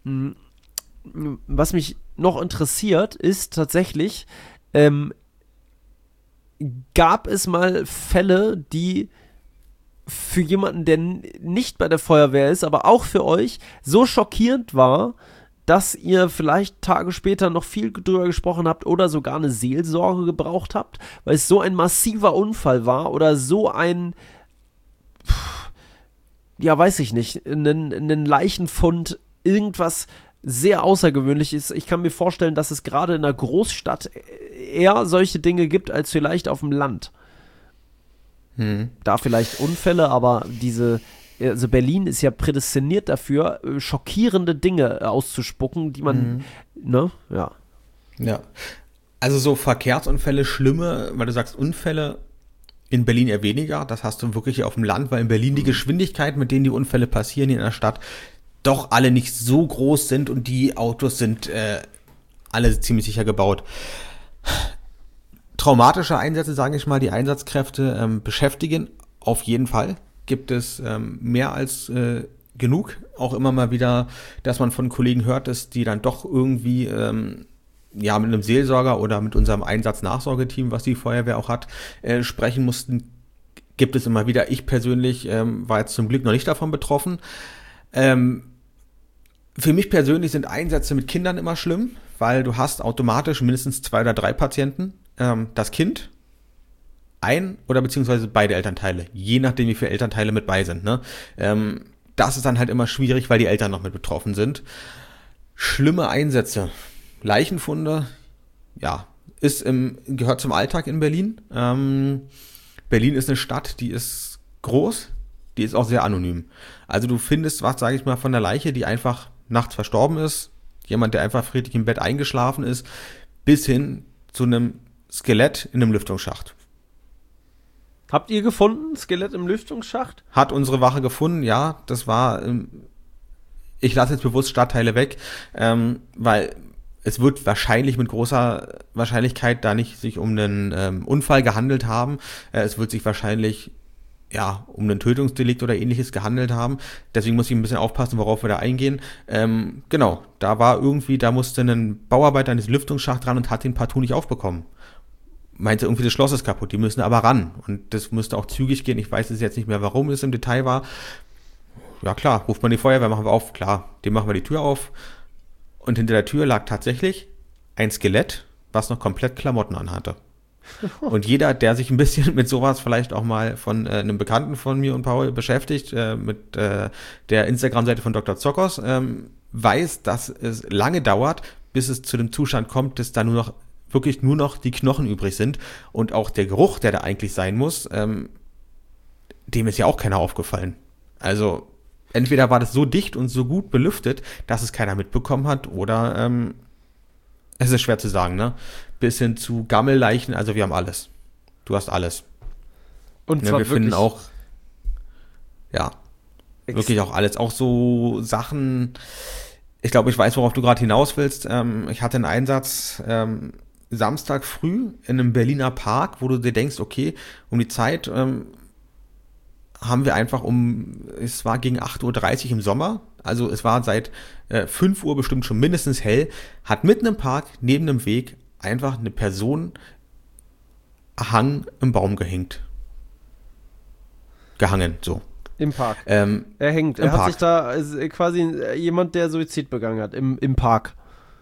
S4: Was mich noch interessiert, ist tatsächlich, gab es mal Fälle, die für jemanden, der nicht bei der Feuerwehr ist, aber auch für euch so schockierend war, dass ihr vielleicht Tage später noch viel drüber gesprochen habt oder sogar eine Seelsorge gebraucht habt, weil es so ein massiver Unfall war oder so ein, ja, weiß ich nicht, einen Leichenfund, irgendwas sehr außergewöhnlich ist. Ich kann mir vorstellen, dass es gerade in einer Großstadt eher solche Dinge gibt, als vielleicht auf dem Land. Da vielleicht Unfälle, aber also Berlin ist ja prädestiniert dafür, schockierende Dinge auszuspucken, die man, Ja.
S3: Also so Verkehrsunfälle, schlimme, weil du sagst Unfälle, in Berlin eher weniger. Das hast du wirklich auf dem Land, weil in Berlin die Geschwindigkeit, mit denen die Unfälle passieren in der Stadt, doch alle nicht so groß sind und die Autos sind alle ziemlich sicher gebaut. Traumatische Einsätze, sage ich mal, die Einsatzkräfte beschäftigen, auf jeden Fall. Gibt es mehr als genug. Auch immer mal wieder, dass man von Kollegen hört, dass die dann doch irgendwie mit einem Seelsorger oder mit unserem Einsatznachsorgeteam, was die Feuerwehr auch hat, sprechen mussten. Gibt es immer wieder. Ich persönlich war jetzt zum Glück noch nicht davon betroffen. Für mich persönlich sind Einsätze mit Kindern immer schlimm, weil du hast automatisch mindestens 2 oder 3 Patienten. Das Kind, ein oder beziehungsweise beide Elternteile, je nachdem wie viele Elternteile mit bei sind. Ne? Das ist dann halt immer schwierig, weil die Eltern noch mit betroffen sind. Schlimme Einsätze, Leichenfunde, ja, gehört zum Alltag in Berlin. Berlin ist eine Stadt, die ist groß, die ist auch sehr anonym. Also du findest was, sage ich mal, von der Leiche, die einfach nachts verstorben ist, jemand, der einfach friedlich im Bett eingeschlafen ist, bis hin zu einem Skelett in einem Lüftungsschacht.
S4: Habt ihr gefunden, Skelett im Lüftungsschacht?
S3: Hat unsere Wache gefunden, ja. Das war, ich lasse jetzt bewusst Stadtteile weg, weil es wird wahrscheinlich mit großer Wahrscheinlichkeit da nicht sich um einen Unfall gehandelt haben. Es wird sich wahrscheinlich um einen Tötungsdelikt oder ähnliches gehandelt haben. Deswegen muss ich ein bisschen aufpassen, worauf wir da eingehen. Genau, da musste ein Bauarbeiter an diesen Lüftungsschacht ran und hat den partout nicht aufbekommen. Meinte irgendwie, das Schloss ist kaputt, die müssen aber ran. Und das musste auch zügig gehen. Ich weiß jetzt nicht mehr, warum es im Detail war. Ja klar, ruft man die Feuerwehr, machen wir auf. Klar, dem machen wir die Tür auf. Und hinter der Tür lag tatsächlich ein Skelett, was noch komplett Klamotten anhatte. Und jeder, der sich ein bisschen mit sowas vielleicht auch mal von einem Bekannten von mir und Paul beschäftigt, mit der Instagram-Seite von Dr. Zockers, weiß, dass es lange dauert, bis es zu dem Zustand kommt, dass da nur noch die Knochen übrig sind. Und auch der Geruch, der da eigentlich sein muss, dem ist ja auch keiner aufgefallen. Also entweder war das so dicht und so gut belüftet, dass es keiner mitbekommen hat, oder es ist schwer zu sagen, ne? Bis hin zu Gammelleichen, also wir haben alles. Du hast alles.
S4: Und zwar
S3: wir finden auch, wirklich auch alles. Auch so Sachen, ich glaube, ich weiß, worauf du gerade hinaus willst. Ich hatte einen Einsatz Samstag früh in einem Berliner Park, wo du dir denkst, okay, um die Zeit haben wir einfach es war gegen 8:30 Uhr im Sommer, also es war seit 5 Uhr bestimmt schon mindestens hell, hat mitten im Park, neben dem Weg, einfach eine Person Hang im Baum gehangen, so.
S4: Im Park.
S3: Er
S4: hängt. Er hat sich da quasi jemand, der Suizid begangen hat, im Park.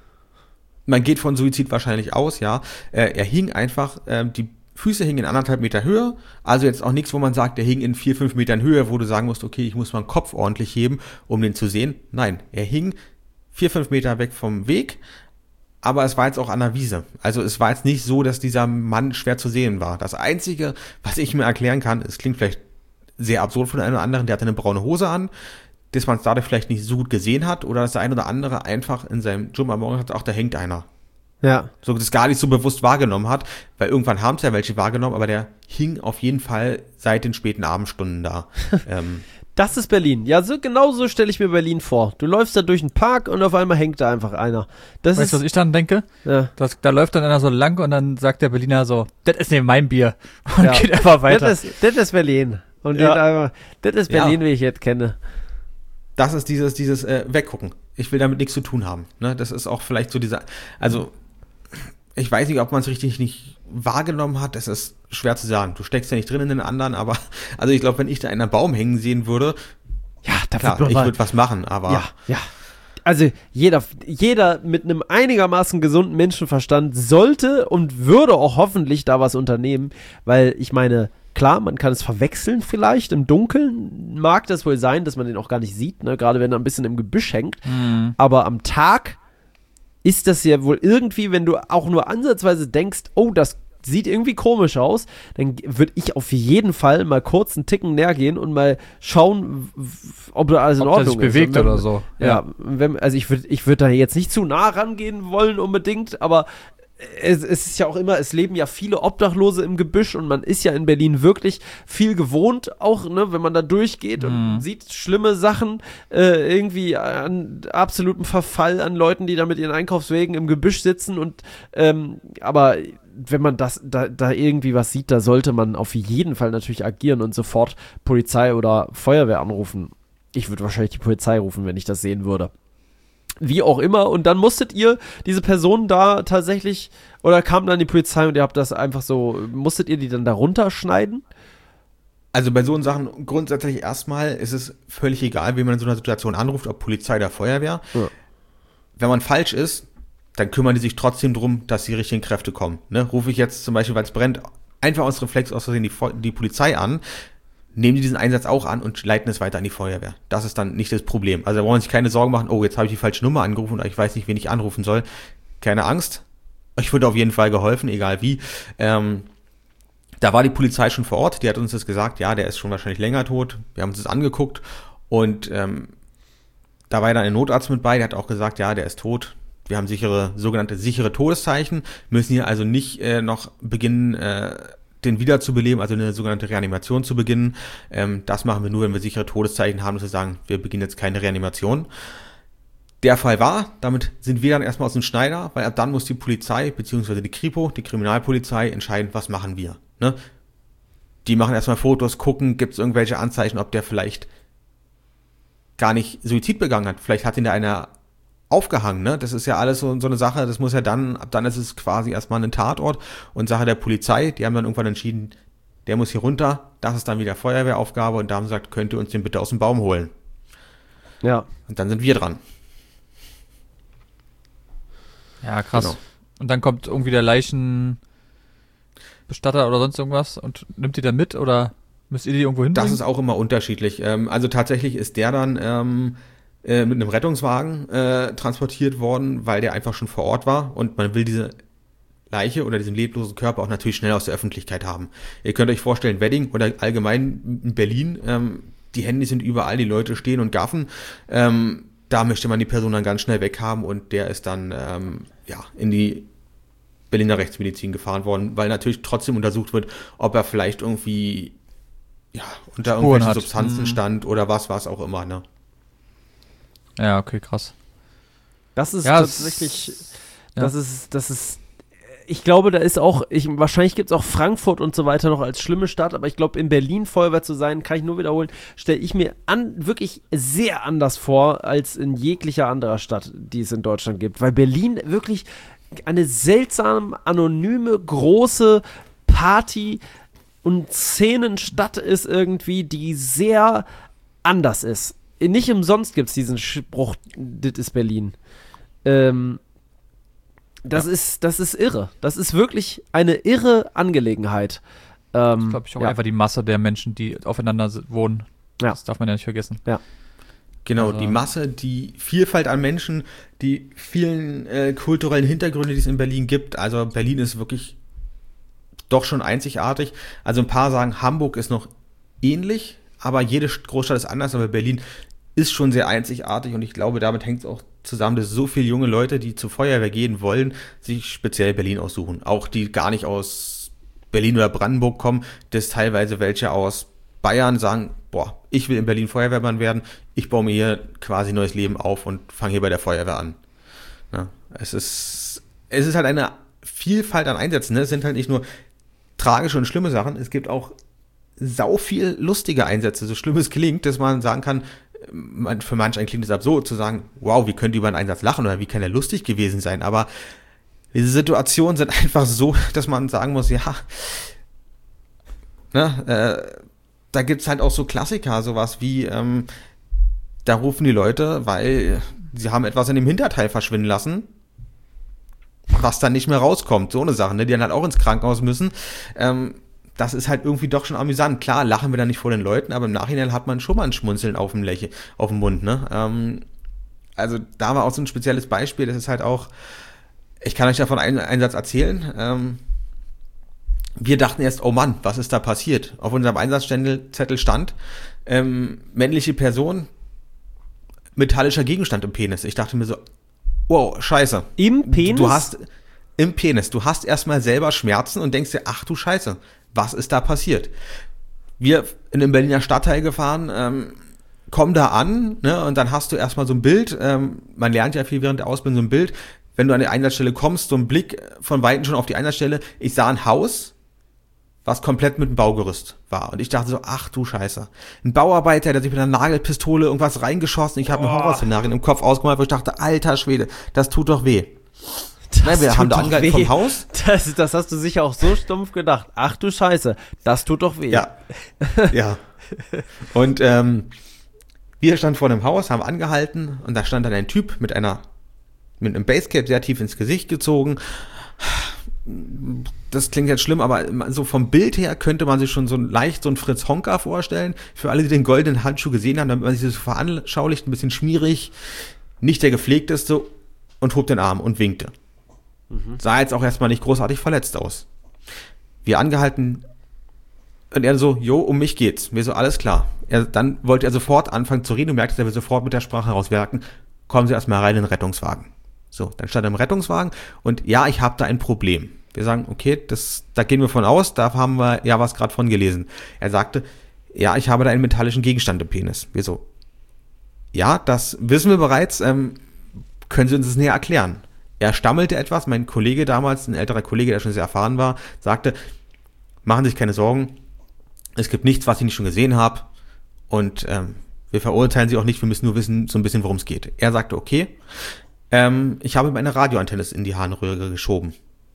S3: Man geht von Suizid wahrscheinlich aus, ja. Er hing einfach, die Füße hingen in 1,5 Meter Höhe, also jetzt auch nichts, wo man sagt, der hing in 4, 5 Metern Höhe, wo du sagen musst, okay, ich muss meinen Kopf ordentlich heben, um den zu sehen. Nein, er hing 4, 5 Meter weg vom Weg, aber es war jetzt auch an der Wiese. Also es war jetzt nicht so, dass dieser Mann schwer zu sehen war. Das Einzige, was ich mir erklären kann, es klingt vielleicht sehr absurd von einem oder anderen, der hatte eine braune Hose an, dass man es dadurch vielleicht nicht so gut gesehen hat oder dass der ein oder andere einfach in seinem Gym am Morgen hat, ach, da hängt einer.
S4: Ja.
S3: So das gar nicht so bewusst wahrgenommen hat, weil irgendwann haben es ja welche wahrgenommen, aber der hing auf jeden Fall seit den späten Abendstunden da.
S4: Das ist Berlin. Ja, genau so stelle ich mir Berlin vor. Du läufst da durch den Park und auf einmal hängt da einfach einer.
S2: Weißt du, was ich dann denke?
S4: Ja.
S2: Da läuft dann einer so lang und dann sagt der Berliner so, das ist neben mein Bier. Und geht einfach weiter.
S4: Das ist Berlin. Und das ist Berlin, wie ich jetzt kenne.
S3: Das ist dieses Weggucken. Ich will damit nichts zu tun haben. Ne? Das ist auch vielleicht so also ich weiß nicht, ob man es richtig nicht wahrgenommen hat. Es ist schwer zu sagen. Du steckst ja nicht drin in den anderen, aber also ich glaube, wenn ich da in einem Baum hängen sehen würde, klar, ich würde was machen, aber
S4: ja. Also jeder mit einem einigermaßen gesunden Menschenverstand sollte und würde auch hoffentlich da was unternehmen, weil ich meine, klar, man kann es verwechseln vielleicht, im Dunkeln mag das wohl sein, dass man den auch gar nicht sieht, ne? Gerade wenn er ein bisschen im Gebüsch hängt, aber am Tag ist das ja wohl irgendwie, wenn du auch nur ansatzweise denkst, oh, das sieht irgendwie komisch aus, dann würde ich auf jeden Fall mal kurz einen Ticken näher gehen und mal schauen, ob da alles in Ordnung ist.
S2: Ob der sich bewegt oder so.
S4: Ja, also ich würd da jetzt nicht zu nah rangehen wollen unbedingt, aber es ist ja auch immer, es leben ja viele Obdachlose im Gebüsch und man ist ja in Berlin wirklich viel gewohnt, auch, ne, wenn man da durchgeht und sieht schlimme Sachen, irgendwie an absolutem Verfall an Leuten, die da mit ihren Einkaufswägen im Gebüsch sitzen und aber wenn man da irgendwie was sieht, da sollte man auf jeden Fall natürlich agieren und sofort Polizei oder Feuerwehr anrufen. Ich würde wahrscheinlich die Polizei rufen, wenn ich das sehen würde. Wie auch immer. Und dann musstet ihr diese Person da tatsächlich, oder kam dann die Polizei und ihr habt das einfach so, musstet ihr die dann da runterschneiden?
S3: Also bei so Sachen grundsätzlich erstmal ist es völlig egal, wie man in so einer Situation anruft, ob Polizei oder Feuerwehr. Ja. Wenn man falsch ist, dann kümmern die sich trotzdem drum, dass die richtigen Kräfte kommen. Ne? Rufe ich jetzt zum Beispiel, weil es brennt, einfach aus Reflex aus Versehen die Polizei an, nehmen die diesen Einsatz auch an und leiten es weiter an die Feuerwehr. Das ist dann nicht das Problem. Also da wollen sich keine Sorgen machen, oh, jetzt habe ich die falsche Nummer angerufen und ich weiß nicht, wen ich anrufen soll. Keine Angst. Euch wird auf jeden Fall geholfen, egal wie. Da war die Polizei schon vor Ort, die hat uns das gesagt, ja, der ist schon wahrscheinlich länger tot. Wir haben uns das angeguckt und da war ja dann ein Notarzt mit bei, der hat auch gesagt, ja, der ist tot. Wir haben sogenannte sichere Todeszeichen, müssen hier also nicht noch beginnen, den wiederzubeleben, also eine sogenannte Reanimation zu beginnen. Das machen wir nur, wenn wir sichere Todeszeichen haben, dass wir sagen, wir beginnen jetzt keine Reanimation. Der Fall war, damit sind wir dann erstmal aus dem Schneider, weil ab dann muss die Polizei, beziehungsweise die Kripo, die Kriminalpolizei, entscheiden, was machen wir. Ne? Die machen erstmal Fotos, gucken, gibt es irgendwelche Anzeichen, ob der vielleicht gar nicht Suizid begangen hat. Vielleicht hat ihn da einer aufgehangen, ne? Das ist ja alles so eine Sache, das muss ja dann, ab dann ist es quasi erstmal ein Tatort und Sache der Polizei, die haben dann irgendwann entschieden, der muss hier runter, das ist dann wieder Feuerwehraufgabe und da haben sie gesagt, könnt ihr uns den bitte aus dem Baum holen.
S4: Ja.
S3: Und dann sind wir dran.
S2: Ja, krass.
S3: Genau.
S2: Und dann kommt irgendwie der Leichenbestatter oder sonst irgendwas und nimmt die dann mit oder müsst ihr die irgendwo hinbringen?
S3: Das ist auch immer unterschiedlich. Also tatsächlich ist der dann mit einem Rettungswagen transportiert worden, weil der einfach schon vor Ort war und man will diese Leiche oder diesen leblosen Körper auch natürlich schnell aus der Öffentlichkeit haben. Ihr könnt euch vorstellen, Wedding oder allgemein in Berlin, die Handys sind überall, die Leute stehen und gaffen. Da möchte man die Person dann ganz schnell weghaben und der ist dann in die Berliner Rechtsmedizin gefahren worden, weil natürlich trotzdem untersucht wird, ob er vielleicht irgendwie unter irgendwelchen Substanzen stand oder was auch immer, ne?
S2: Ja, okay, krass.
S4: Das ist tatsächlich, das ist, ich glaube, da ist auch, wahrscheinlich gibt es auch Frankfurt und so weiter noch als schlimme Stadt, aber ich glaube, in Berlin Feuerwehr zu sein, kann ich nur wiederholen, stelle ich mir wirklich sehr anders vor, als in jeglicher anderer Stadt, die es in Deutschland gibt, weil Berlin wirklich eine seltsam anonyme, große Party- und Szenenstadt ist irgendwie, die sehr anders ist. Nicht umsonst gibt es diesen Spruch, das ist Berlin. Das ist irre. Das ist wirklich eine irre Angelegenheit.
S2: Das ist, glaube ich, auch einfach die Masse der Menschen, die aufeinander wohnen.
S4: Ja.
S2: Das darf man ja nicht vergessen.
S4: Ja.
S3: Genau,
S2: Also,
S3: die Masse, die Vielfalt an Menschen, die vielen kulturellen Hintergründe, die es in Berlin gibt. Also Berlin ist wirklich doch schon einzigartig. Also ein paar sagen, Hamburg ist noch ähnlich, aber jede Großstadt ist anders, aber Berlin ist schon sehr einzigartig und ich glaube, damit hängt es auch zusammen, dass so viele junge Leute, die zur Feuerwehr gehen wollen, sich speziell Berlin aussuchen. Auch die gar nicht aus Berlin oder Brandenburg kommen, dass teilweise welche aus Bayern sagen, boah, ich will in Berlin Feuerwehrmann werden, ich baue mir hier quasi ein neues Leben auf und fange hier bei der Feuerwehr an. Ja, es ist halt eine Vielfalt an Einsätzen, ne? Es sind halt nicht nur tragische und schlimme Sachen, es gibt auch sau viel lustige Einsätze, so schlimm es klingt, dass man sagen kann, für manch klingt es absurd zu sagen, wow, wie könnt ihr über einen Einsatz lachen oder wie kann er lustig gewesen sein, aber diese Situationen sind einfach so, dass man sagen muss, ja, ne, da gibt's halt auch so Klassiker, sowas wie, da rufen die Leute, weil sie haben etwas in dem Hinterteil verschwinden lassen, was dann nicht mehr rauskommt, so eine Sache, ne, die dann halt auch ins Krankenhaus müssen, das ist halt irgendwie doch schon amüsant. Klar, lachen wir da nicht vor den Leuten, aber im Nachhinein hat man schon mal ein Schmunzeln auf dem Mund, ne? Also da war auch so ein spezielles Beispiel, das ist halt auch, ich kann euch davon einen Einsatz erzählen. Wir dachten erst, oh Mann, was ist da passiert? Auf unserem Einsatzzettel stand, männliche Person, metallischer Gegenstand im Penis. Ich dachte mir so, wow, scheiße.
S4: Im Penis?
S3: Im Penis. Du hast erstmal selber Schmerzen und denkst dir, ach du Scheiße, was ist da passiert? Wir in den Berliner Stadtteil gefahren, kommen da an, ne, und dann hast du erstmal so ein Bild, man lernt ja viel während der Ausbildung, so ein Bild, wenn du an die Einsatzstelle kommst, so ein Blick von Weitem schon auf die Einsatzstelle, ich sah ein Haus, was komplett mit einem Baugerüst war. Und ich dachte so, ach du Scheiße. Ein Bauarbeiter, der sich mit einer Nagelpistole irgendwas reingeschossen, ich habe mir Horrorszenarien im Kopf ausgemalt, wo ich dachte, alter Schwede, das tut doch weh. Wir haben da angehalten vom Haus.
S4: Das hast du sicher auch so stumpf gedacht. Ach du Scheiße, das tut doch weh.
S3: Ja, ja. Und wir standen vor einem Haus, haben angehalten und da stand dann ein Typ mit einem Basecap sehr tief ins Gesicht gezogen. Das klingt jetzt schlimm, aber so vom Bild her könnte man sich schon so einen Fritz Honka vorstellen. Für alle, die den goldenen Handschuh gesehen haben, damit man sich das so veranschaulicht, ein bisschen schmierig, nicht der gepflegteste und hob den Arm und winkte. Sah jetzt auch erstmal nicht großartig verletzt aus. Wir angehalten und er so, jo, um mich geht's. Mir so, alles klar. Dann wollte er sofort anfangen zu reden und merkte, dass wir sofort mit der Sprache rauswerken. Kommen Sie erstmal rein in den Rettungswagen. So, dann stand er im Rettungswagen und ja, ich habe da ein Problem. Wir sagen, okay, da gehen wir von aus, da haben wir ja was gerade von gelesen. Er sagte, ja, ich habe da einen metallischen Gegenstand im Penis. Wir so, ja, das wissen wir bereits, können Sie uns das näher erklären? Er stammelte etwas, mein Kollege damals, ein älterer Kollege, der schon sehr erfahren war, sagte, machen Sie sich keine Sorgen, es gibt nichts, was ich nicht schon gesehen habe und wir verurteilen Sie auch nicht, wir müssen nur wissen so ein bisschen, worum es geht. Er sagte, okay, ich habe mir eine Radioantenne in die Harnröhre geschoben.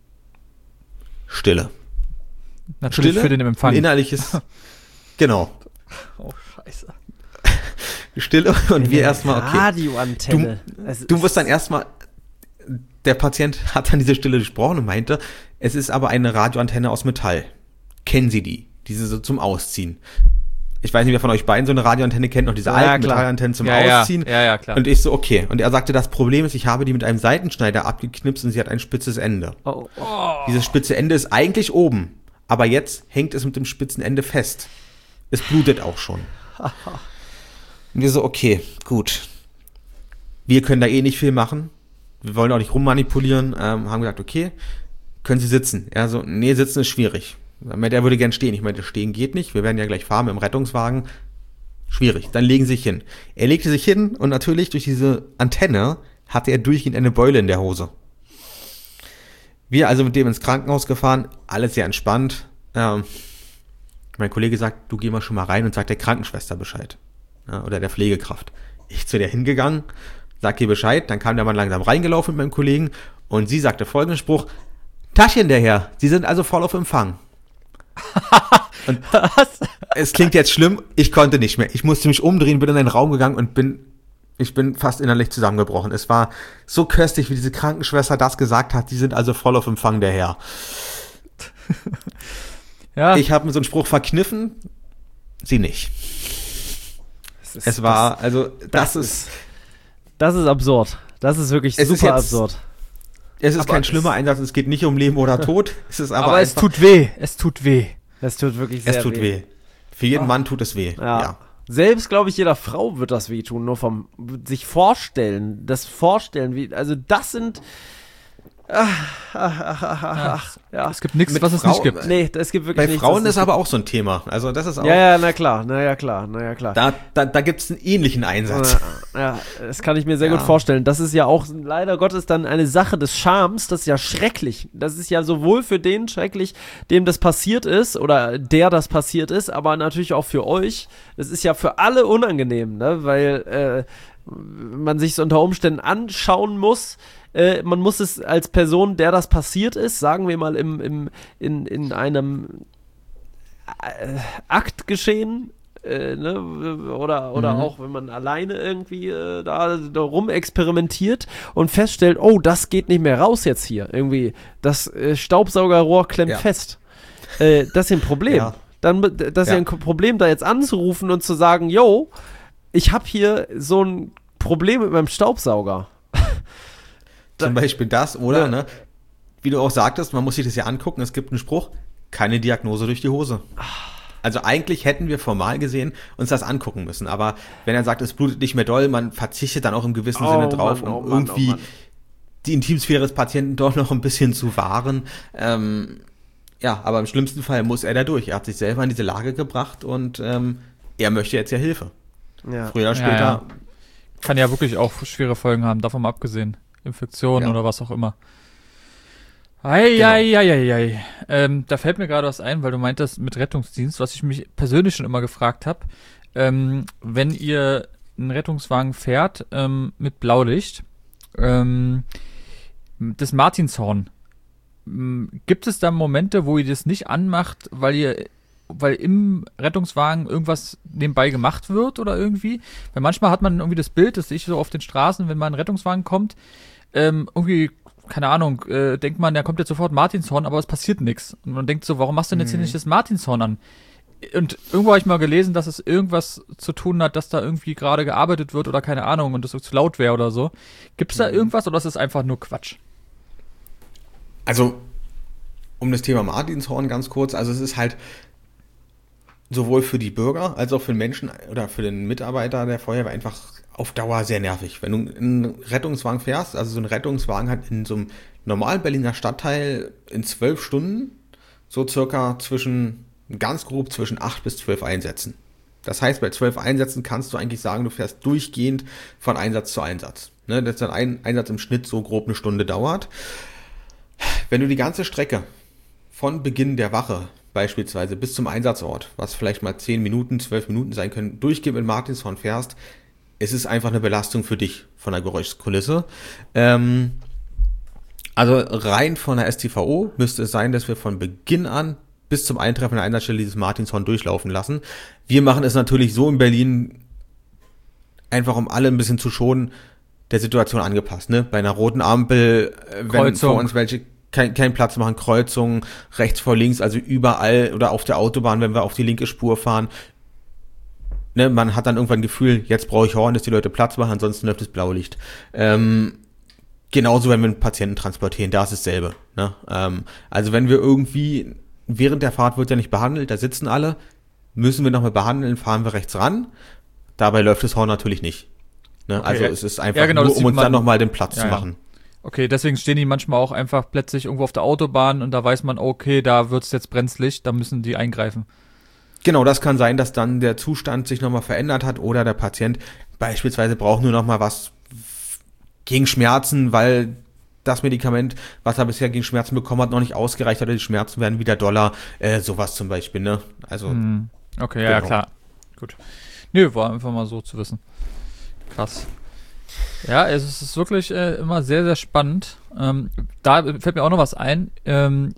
S3: Stille.
S2: Natürlich
S3: Stille,
S2: für den Empfang.
S3: Ein innerliches, genau.
S2: Oh, scheiße.
S3: Stille und wir erstmal, okay.
S4: Radioantenne.
S3: Du musst dann erstmal, der Patient hat dann diese Stille gesprochen und meinte, es ist aber eine Radioantenne aus Metall. Kennen Sie die? Diese so zum Ausziehen. Ich weiß nicht, wer von euch beiden so eine Radioantenne kennt, noch diese alten Metallantennen zum Ausziehen.
S2: Ja, klar.
S3: Und ich so, okay. Und er sagte, das Problem ist, ich habe die mit einem Seitenschneider abgeknipst und sie hat ein spitzes Ende.
S4: Oh.
S3: Dieses spitze Ende ist eigentlich oben, aber jetzt hängt es mit dem spitzen Ende fest. Es blutet auch schon. Und wir so, okay, gut. Wir können da eh nicht viel machen. Wir wollen auch nicht rummanipulieren. Haben gesagt, okay, können Sie sitzen? Er so, nee, sitzen ist schwierig. Er würde gern stehen. Ich meinte, stehen geht nicht. Wir werden ja gleich fahren mit dem Rettungswagen. Schwierig. Dann legen Sie sich hin. Er legte sich hin und natürlich durch diese Antenne hatte er durchgehend eine Beule in der Hose. Wir also mit dem ins Krankenhaus gefahren. Alles sehr entspannt. Mein Kollege sagt, du geh mal schon mal rein und sag der Krankenschwester Bescheid. Ja, oder der Pflegekraft. Ich zu der hingegangen, sag ihr Bescheid. Dann kam der Mann langsam reingelaufen mit meinem Kollegen und sie sagte folgenden Spruch: Taschen, der Herr, Sie sind also voll auf Empfang. Und es klingt jetzt schlimm, ich konnte nicht mehr. Ich musste mich umdrehen, bin in den Raum gegangen und ich bin fast innerlich zusammengebrochen. Es war so köstlich, wie diese Krankenschwester das gesagt hat. Die sind also voll auf Empfang der Herr.
S2: Ja.
S3: Ich habe mir so einen Spruch verkniffen, sie nicht. Das ist
S4: absurd. Das ist wirklich super absurd.
S3: Es ist kein schlimmer Einsatz, es geht nicht um Leben oder Tod. Es ist aber
S2: es tut weh. Es tut weh.
S4: Es tut wirklich sehr weh.
S3: Es tut weh. Für jeden Mann tut es weh.
S4: Ja. Selbst, glaube ich, jeder Frau wird das wehtun, nur vom sich vorstellen, also das sind ja.
S2: Es gibt nichts, was es nicht gibt.
S4: Nee, es gibt wirklich nichts.
S3: Bei Frauen ist aber auch so ein Thema. Also das ist auch.
S4: Ja, na klar.
S3: Da gibt's einen ähnlichen Einsatz.
S4: Ja, das kann ich mir sehr gut vorstellen. Das ist ja auch leider Gottes dann eine Sache des Schams. Das ist ja schrecklich. Das ist ja sowohl für den schrecklich, dem das passiert ist oder der das passiert ist, aber natürlich auch für euch. Das ist ja für alle unangenehm, ne? Weil man sich es unter Umständen anschauen muss. Man muss es als Person, der das passiert ist, sagen wir mal in einem Akt geschehen, ne? Oder auch wenn man alleine irgendwie da rumexperimentiert und feststellt, oh, das geht nicht mehr raus jetzt hier, irgendwie, das Staubsaugerrohr klemmt fest. Das ist ja ein Problem. Ja. Das ist ja ein Problem, da jetzt anzurufen und zu sagen, yo, ich habe hier so ein Problem mit meinem Staubsauger.
S3: Zum Beispiel das, oder? Ne? Wie du auch sagtest, man muss sich das ja angucken, es gibt einen Spruch, keine Diagnose durch die Hose. Also eigentlich hätten wir formal gesehen uns das angucken müssen, aber wenn er sagt, es blutet nicht mehr doll, man verzichtet dann auch im gewissen Sinne drauf, um irgendwie die Intimsphäre des Patienten doch noch ein bisschen zu wahren. Aber im schlimmsten Fall muss er da durch. Er hat sich selber in diese Lage gebracht und er möchte jetzt ja Hilfe. Ja. Früher oder später.
S2: Ja. Kann ja wirklich auch schwere Folgen haben, davon mal abgesehen. Infektionen oder was auch immer. Da fällt mir gerade was ein, weil du meintest mit Rettungsdienst, was ich mich persönlich schon immer gefragt habe. Wenn ihr einen Rettungswagen fährt mit Blaulicht, das Martinshorn, gibt es da Momente, wo ihr das nicht anmacht, weil im Rettungswagen irgendwas nebenbei gemacht wird oder irgendwie? Weil manchmal hat man irgendwie das Bild, das sehe ich so auf den Straßen, wenn mal ein Rettungswagen kommt, irgendwie, keine Ahnung, denkt man, da kommt jetzt sofort Martinshorn, aber es passiert nichts. Und man denkt so, warum machst du denn jetzt hier nicht das Martinshorn an? Und irgendwo habe ich mal gelesen, dass es irgendwas zu tun hat, dass da irgendwie gerade gearbeitet wird oder keine Ahnung und das zu laut wäre oder so. Gibt es da irgendwas oder ist es einfach nur Quatsch?
S3: Also, um das Thema Martinshorn ganz kurz, also es ist halt sowohl für die Bürger als auch für den Menschen oder für den Mitarbeiter der Feuerwehr einfach auf Dauer sehr nervig. Wenn du einen Rettungswagen fährst, also so ein Rettungswagen hat in so einem normalen Berliner Stadtteil in 12 Stunden so circa ganz grob zwischen 8 bis 12 Einsätzen. Das heißt, bei 12 Einsätzen kannst du eigentlich sagen, du fährst durchgehend von Einsatz zu Einsatz. Ne, dass dann ein Einsatz im Schnitt so grob eine Stunde dauert. Wenn du die ganze Strecke von Beginn der Wache beispielsweise bis zum Einsatzort, was vielleicht mal 10 Minuten, 12 Minuten sein können, durchgehend mit Martinshorn fährst, es ist einfach eine Belastung für dich von der Geräuschkulisse. Also rein von der StVO müsste es sein, dass wir von Beginn an bis zum Eintreffen der Einsatzstelle dieses Martinshorn durchlaufen lassen. Wir machen es natürlich so in Berlin, einfach um alle ein bisschen zu schonen, der Situation angepasst. Ne? Bei einer roten Ampel, wenn vor uns welche keinen Platz machen, Kreuzungen, rechts vor links, also überall oder auf der Autobahn, wenn wir auf die linke Spur fahren. Ne, man hat dann irgendwann ein Gefühl, jetzt brauche ich Horn, dass die Leute Platz machen, ansonsten läuft das Blaulicht. Genauso, wenn wir einen Patienten transportieren, da ist dasselbe. Ne? Also wenn wir irgendwie, während der Fahrt wird ja nicht behandelt, da sitzen alle, müssen wir nochmal behandeln, fahren wir rechts ran, dabei läuft das Horn natürlich nicht. Ne? Okay. Also es ist einfach nur, um uns dann nochmal den Platz zu machen.
S2: Okay, deswegen stehen die manchmal auch einfach plötzlich irgendwo auf der Autobahn und da weiß man, okay, da wird's jetzt brenzlig, da müssen die eingreifen.
S3: Genau, das kann sein, dass dann der Zustand sich nochmal verändert hat oder der Patient beispielsweise braucht nur nochmal was gegen Schmerzen, weil das Medikament, was er bisher gegen Schmerzen bekommen hat, noch nicht ausgereicht hat oder die Schmerzen werden wieder doller, sowas zum Beispiel, ne? Also.
S2: Okay, genau. Ja, klar. Gut. Nö, war einfach mal so zu wissen. Krass. Ja, es ist wirklich immer sehr, sehr spannend. Da fällt mir auch noch was ein.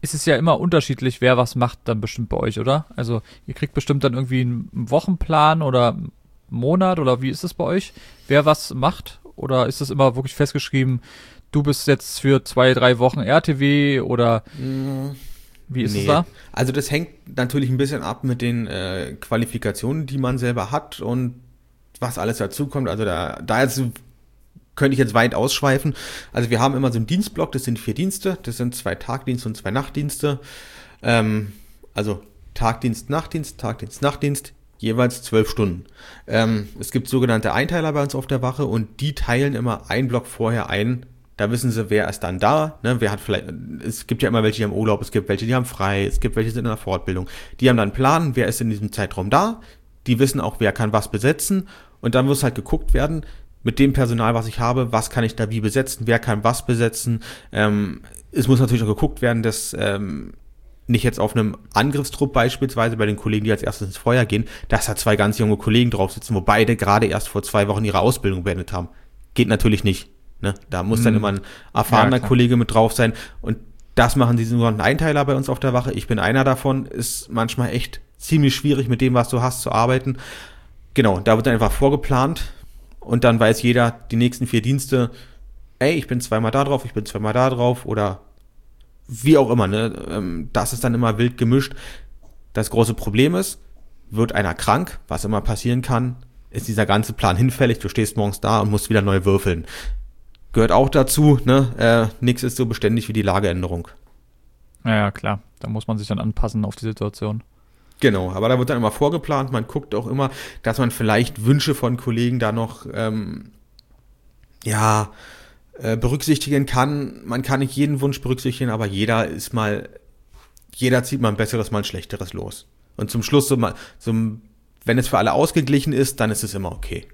S2: ist es ja immer unterschiedlich, wer was macht dann bestimmt bei euch, oder? Also ihr kriegt bestimmt dann irgendwie einen Wochenplan oder einen Monat oder wie ist es bei euch? Wer was macht? Oder ist es immer wirklich festgeschrieben, du bist jetzt für 2-3 Wochen RTW oder wie ist es da?
S3: Also das hängt natürlich ein bisschen ab mit den Qualifikationen, die man selber hat und was alles dazukommt. Also da jetzt könnte ich jetzt weit ausschweifen. Also wir haben immer so einen Dienstblock, das sind 4 Dienste, das sind 2 Tagdienste und 2 Nachtdienste. Also Tagdienst, Nachtdienst, jeweils 12 Stunden. Es gibt sogenannte Einteiler bei uns auf der Wache und die teilen immer einen Block vorher ein. Da wissen sie, wer ist dann da, ne? Wer hat vielleicht, es gibt ja immer welche, die haben Urlaub, es gibt welche, die haben frei, es gibt welche, die sind in der Fortbildung. Die haben dann einen Plan, wer ist in diesem Zeitraum da. Die wissen auch, wer kann was besetzen. Und dann muss halt geguckt werden, mit dem Personal, was ich habe, was kann ich da wie besetzen, wer kann was besetzen. Es muss natürlich auch geguckt werden, dass nicht jetzt auf einem Angriffstrupp beispielsweise bei den Kollegen, die als erstes ins Feuer gehen, dass da 2 ganz junge Kollegen drauf sitzen, wo beide gerade erst vor 2 Wochen ihre Ausbildung beendet haben. Geht natürlich nicht. Ne? Da muss dann immer ein erfahrener Kollege mit drauf sein. Und das machen diese sogenannten Einteiler bei uns auf der Wache. Ich bin einer davon. Ist manchmal echt ziemlich schwierig, mit dem, was du hast, zu arbeiten. Genau, da wird dann einfach vorgeplant. Und dann weiß jeder, die nächsten 4 Dienste, ey, ich bin zweimal da drauf, ich bin zweimal da drauf oder wie auch immer, ne? Das ist dann immer wild gemischt. Das große Problem ist, wird einer krank, was immer passieren kann, ist dieser ganze Plan hinfällig, du stehst morgens da und musst wieder neu würfeln. Gehört auch dazu, ne? Nichts ist so beständig wie die Lageänderung.
S2: Ja, klar, da muss man sich dann anpassen auf die Situation.
S3: Genau, aber da wird dann immer vorgeplant, man guckt auch immer, dass man vielleicht Wünsche von Kollegen da noch berücksichtigen kann. Man kann nicht jeden Wunsch berücksichtigen, aber jeder zieht mal ein besseres, mal ein schlechteres los. Und zum Schluss, wenn es für alle ausgeglichen ist, dann ist es immer okay.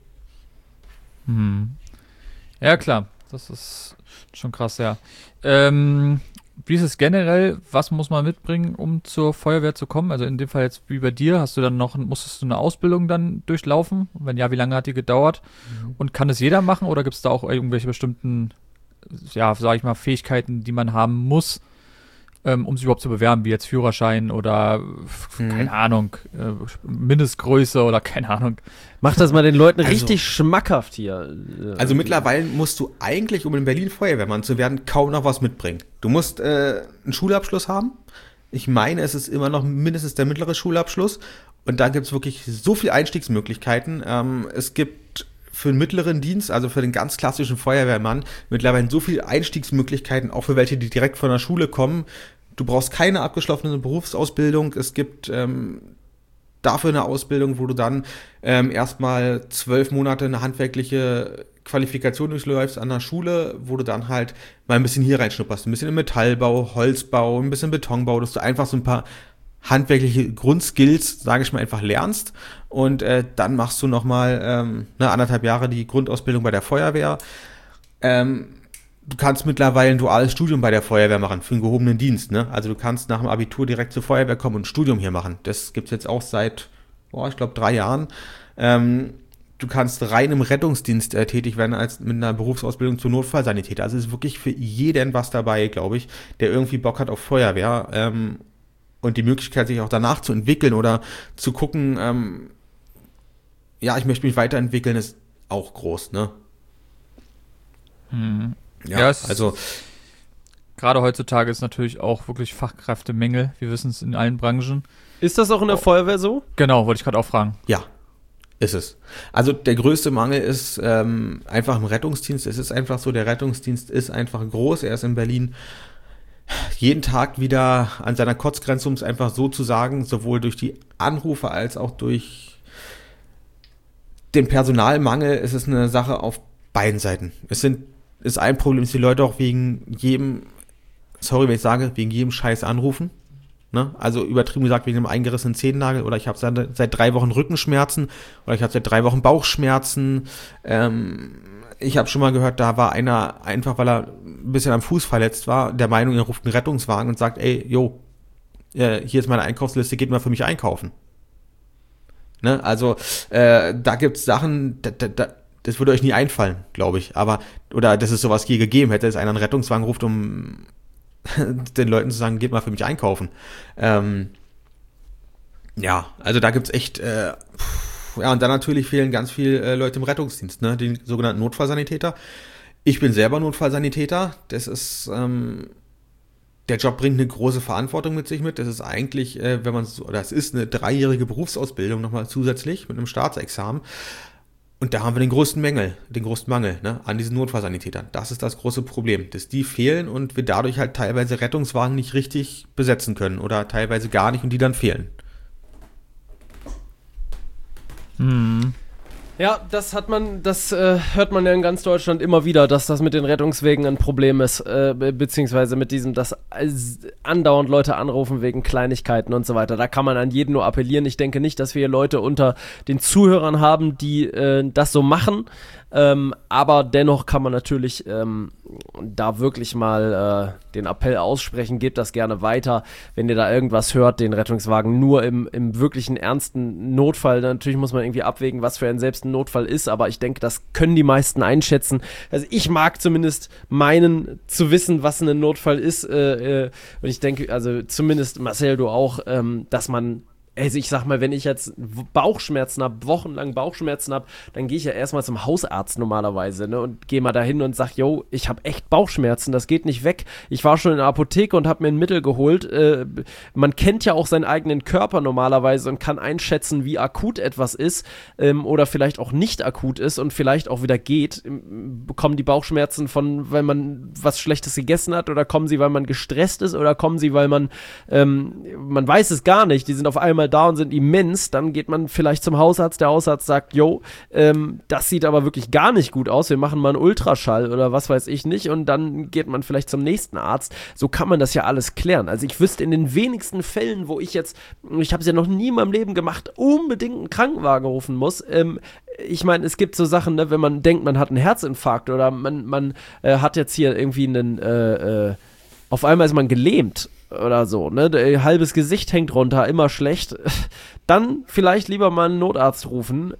S2: Ja, klar, das ist schon krass, ja. Wie ist es generell, was muss man mitbringen, um zur Feuerwehr zu kommen? Also in dem Fall jetzt wie bei dir, musstest du eine Ausbildung dann durchlaufen? Wenn ja, wie lange hat die gedauert? Und kann es jeder machen oder gibt es da auch irgendwelche bestimmten, ja, sag ich mal, Fähigkeiten, die man haben muss, um sich überhaupt zu bewerben, wie jetzt Führerschein oder, keine Ahnung, Mindestgröße oder keine Ahnung.
S4: Mach das mal den Leuten richtig schmackhaft hier.
S3: Also mittlerweile musst du eigentlich, um in Berlin Feuerwehrmann zu werden, kaum noch was mitbringen. Du musst einen Schulabschluss haben. Ich meine, es ist immer noch mindestens der mittlere Schulabschluss. Und da gibt es wirklich so viele Einstiegsmöglichkeiten. Es gibt für den mittleren Dienst, also für den ganz klassischen Feuerwehrmann, mittlerweile so viele Einstiegsmöglichkeiten, auch für welche, die direkt von der Schule kommen. Du brauchst keine abgeschlossene Berufsausbildung. Es gibt dafür eine Ausbildung, wo du dann erstmal 12 Monate eine handwerkliche Qualifikation durchläufst an der Schule, wo du dann halt mal ein bisschen hier reinschnupperst. Ein bisschen im Metallbau, Holzbau, ein bisschen Betonbau, dass du einfach so ein paar handwerkliche Grundskills, sage ich mal, einfach lernst. Und dann machst du nochmal 1,5 Jahre die Grundausbildung bei der Feuerwehr. Du kannst mittlerweile ein duales Studium bei der Feuerwehr machen, für einen gehobenen Dienst, ne? Also du kannst nach dem Abitur direkt zur Feuerwehr kommen und ein Studium hier machen. Das gibt's jetzt auch seit, ich glaube, 3 Jahren. Du kannst rein im Rettungsdienst tätig werden, als mit einer Berufsausbildung zur Notfallsanitäter. Also es ist wirklich für jeden was dabei, glaube ich, der irgendwie Bock hat auf Feuerwehr. Und die Möglichkeit, sich auch danach zu entwickeln oder zu gucken, ich möchte mich weiterentwickeln, ist auch groß, ne?
S2: Ja, also gerade heutzutage ist natürlich auch wirklich Fachkräftemängel. Wir wissen es in allen Branchen.
S4: Ist das auch in der Feuerwehr so?
S2: Genau, wollte ich gerade auch fragen.
S3: Ja, ist es. Also der größte Mangel ist einfach im Rettungsdienst. Es ist einfach so, der Rettungsdienst ist einfach groß. Er ist in Berlin jeden Tag wieder an seiner Kotzgrenze, um es einfach so zu sagen, sowohl durch die Anrufe als auch durch den Personalmangel. Es ist eine Sache auf beiden Seiten. Ist ein Problem, dass die Leute auch wegen jedem Scheiß anrufen. Ne? Also übertrieben gesagt, wegen einem eingerissenen Zehennagel oder ich habe seit 3 Wochen Rückenschmerzen oder ich habe seit 3 Wochen Bauchschmerzen. Ich habe schon mal gehört, da war einer, einfach weil er ein bisschen am Fuß verletzt war, der Meinung, er ruft einen Rettungswagen und sagt, ey, hier ist meine Einkaufsliste, geht mal für mich einkaufen. Ne? Also da gibt's Sachen, das würde euch nie einfallen, glaube ich. Oder dass es sowas je gegeben hätte, dass einer einen Rettungswagen ruft, um den Leuten zu sagen, geht mal für mich einkaufen. Ja, also da gibt's echt, ja, und dann natürlich fehlen ganz viele Leute im Rettungsdienst, ne, die sogenannten Notfallsanitäter. Ich bin selber Notfallsanitäter, das ist, der Job bringt eine große Verantwortung mit sich mit. Das ist eigentlich, wenn man so, oder es ist eine 3-jährige Berufsausbildung nochmal zusätzlich mit einem Staatsexamen. Und da haben wir den größten Mangel, ne, an diesen Notfallsanitätern. Das ist das große Problem, dass die fehlen und wir dadurch halt teilweise Rettungswagen nicht richtig besetzen können oder teilweise gar nicht und die dann fehlen.
S4: Ja, das hört man ja in ganz Deutschland immer wieder, dass das mit den Rettungswegen ein Problem ist, beziehungsweise mit diesem, dass andauernd Leute anrufen wegen Kleinigkeiten und so weiter. Da kann man an jeden nur appellieren. Ich denke nicht, dass wir hier Leute unter den Zuhörern haben, die das so machen, aber dennoch kann man natürlich da wirklich mal den Appell aussprechen, gebt das gerne weiter, wenn ihr da irgendwas hört, den Rettungswagen nur im wirklichen ernsten Notfall. Natürlich muss man irgendwie abwägen, was für einen selbst ein Notfall ist, aber ich denke, das können die meisten einschätzen. Also ich mag zumindest meinen zu wissen, was ein Notfall ist, und ich denke, also zumindest Marcel, du auch, dass man, also ich sag mal, wenn ich jetzt Bauchschmerzen habe, wochenlang Bauchschmerzen habe, dann gehe ich ja erstmal zum Hausarzt normalerweise, ne, und gehe mal dahin und sag, yo, ich habe echt Bauchschmerzen, das geht nicht weg. Ich war schon in der Apotheke und habe mir ein Mittel geholt. Man kennt ja auch seinen eigenen Körper normalerweise und kann einschätzen, wie akut etwas ist, oder vielleicht auch nicht akut ist und vielleicht auch wieder geht. Kommen die Bauchschmerzen weil man was Schlechtes gegessen hat, oder kommen sie, weil man gestresst ist, oder kommen sie, weil man weiß es gar nicht, die sind auf einmal da und sind immens, dann geht man vielleicht zum Hausarzt, der Hausarzt sagt, yo, das sieht aber wirklich gar nicht gut aus, wir machen mal einen Ultraschall oder was weiß ich nicht, und dann geht man vielleicht zum nächsten Arzt. So kann man das ja alles klären. Also ich wüsste in den wenigsten Fällen, wo ich habe es ja noch nie in meinem Leben gemacht, unbedingt einen Krankenwagen rufen muss. Ich meine, es gibt so Sachen, ne, wenn man denkt, man hat einen Herzinfarkt oder man hat jetzt hier irgendwie auf einmal ist man gelähmt oder so, ne, halbes Gesicht hängt runter, immer schlecht, dann vielleicht lieber mal einen Notarzt rufen,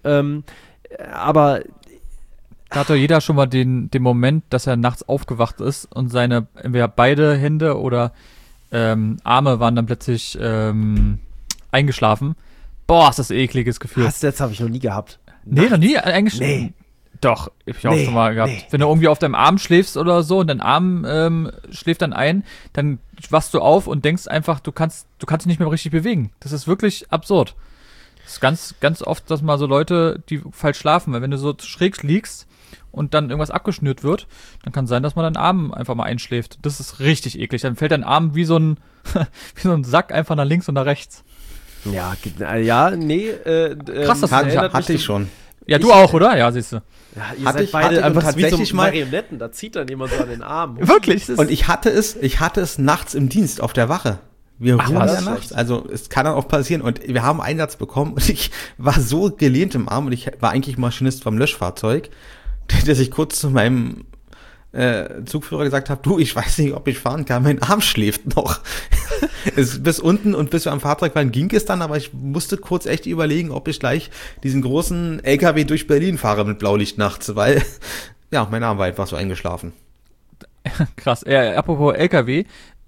S4: aber
S2: da hat doch jeder schon mal den Moment, dass er nachts aufgewacht ist und seine, entweder beide Hände oder Arme waren dann plötzlich eingeschlafen. Boah, ist das ein ekliges Gefühl.
S4: Das habe ich noch nie gehabt.
S2: Nee, noch nie eigentlich.
S4: Nee.
S2: Doch, hab ich auch schon mal gehabt. Nee. Wenn du irgendwie auf deinem Arm schläfst oder so und dein Arm schläft dann ein, dann wachst du auf und denkst einfach, du kannst dich nicht mehr richtig bewegen. Das ist wirklich absurd. Das ist ganz, ganz oft, dass mal so Leute, die falsch schlafen, weil wenn du so schräg liegst und dann irgendwas abgeschnürt wird, dann kann sein, dass man deinen Arm einfach mal einschläft. Das ist richtig eklig. Dann fällt dein Arm wie so ein Sack einfach nach links und nach rechts.
S4: Ja, nee.
S2: Krass, das
S3: hatte ich schon.
S2: Ja, du auch, oder? Ja, siehst du.
S4: Ja, ihr seid beide einfach tatsächlich wie so Marionetten, da zieht dann jemand so an den Arm.
S2: Wirklich?
S3: Und ich hatte es nachts im Dienst auf der Wache. Wir ruhen ja nachts, also es kann dann auch passieren. Und wir haben einen Einsatz bekommen und ich war so gelehnt im Arm und ich war eigentlich Maschinist vom Löschfahrzeug, dass ich kurz zu meinem Zugführer gesagt habe, du, ich weiß nicht, ob ich fahren kann, mein Arm schläft noch. Bis unten und bis wir am Fahrzeug waren, ging es dann, aber ich musste kurz echt überlegen, ob ich gleich diesen großen LKW durch Berlin fahre mit Blaulicht nachts, weil, ja, mein Arm war einfach so eingeschlafen.
S2: Krass. Apropos LKW,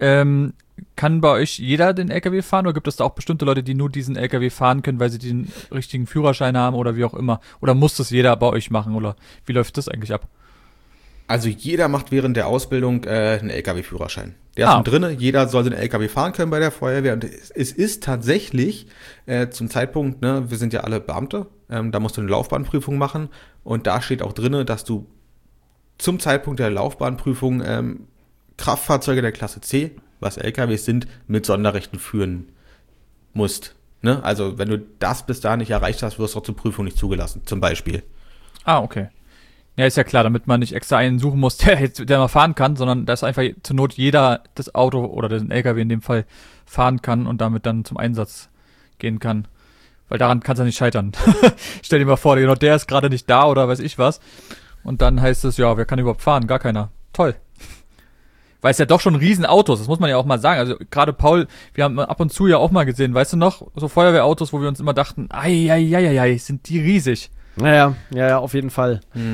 S2: kann bei euch jeder den LKW fahren oder gibt es da auch bestimmte Leute, die nur diesen LKW fahren können, weil sie den richtigen Führerschein haben oder wie auch immer? Oder muss das jeder bei euch machen oder wie läuft das eigentlich ab?
S3: Also jeder macht während der Ausbildung einen LKW-Führerschein. Der ist drinne, jeder soll den LKW fahren können bei der Feuerwehr. Und es ist tatsächlich zum Zeitpunkt, ne, wir sind ja alle Beamte, da musst du eine Laufbahnprüfung machen. Und da steht auch drinne, dass du zum Zeitpunkt der Laufbahnprüfung Kraftfahrzeuge der Klasse C, was LKWs sind, mit Sonderrechten führen musst. Ne? Also wenn du das bis dahin nicht erreicht hast, wirst du auch zur Prüfung nicht zugelassen, zum Beispiel.
S2: Okay. Ja, ist ja klar, damit man nicht extra einen suchen muss, der mal fahren kann, sondern dass einfach zur Not jeder das Auto oder den LKW in dem Fall fahren kann und damit dann zum Einsatz gehen kann. Weil daran kann es ja nicht scheitern. Stell dir mal vor, der ist gerade nicht da oder weiß ich was. Und dann heißt es, ja, wer kann überhaupt fahren? Gar keiner. Toll. Weil es ja doch schon Riesenautos, das muss man ja auch mal sagen. Also gerade Paul, wir haben ab und zu ja auch mal gesehen, weißt du noch, so Feuerwehrautos, wo wir uns immer dachten, ei, sind die riesig.
S4: Ja, auf jeden Fall.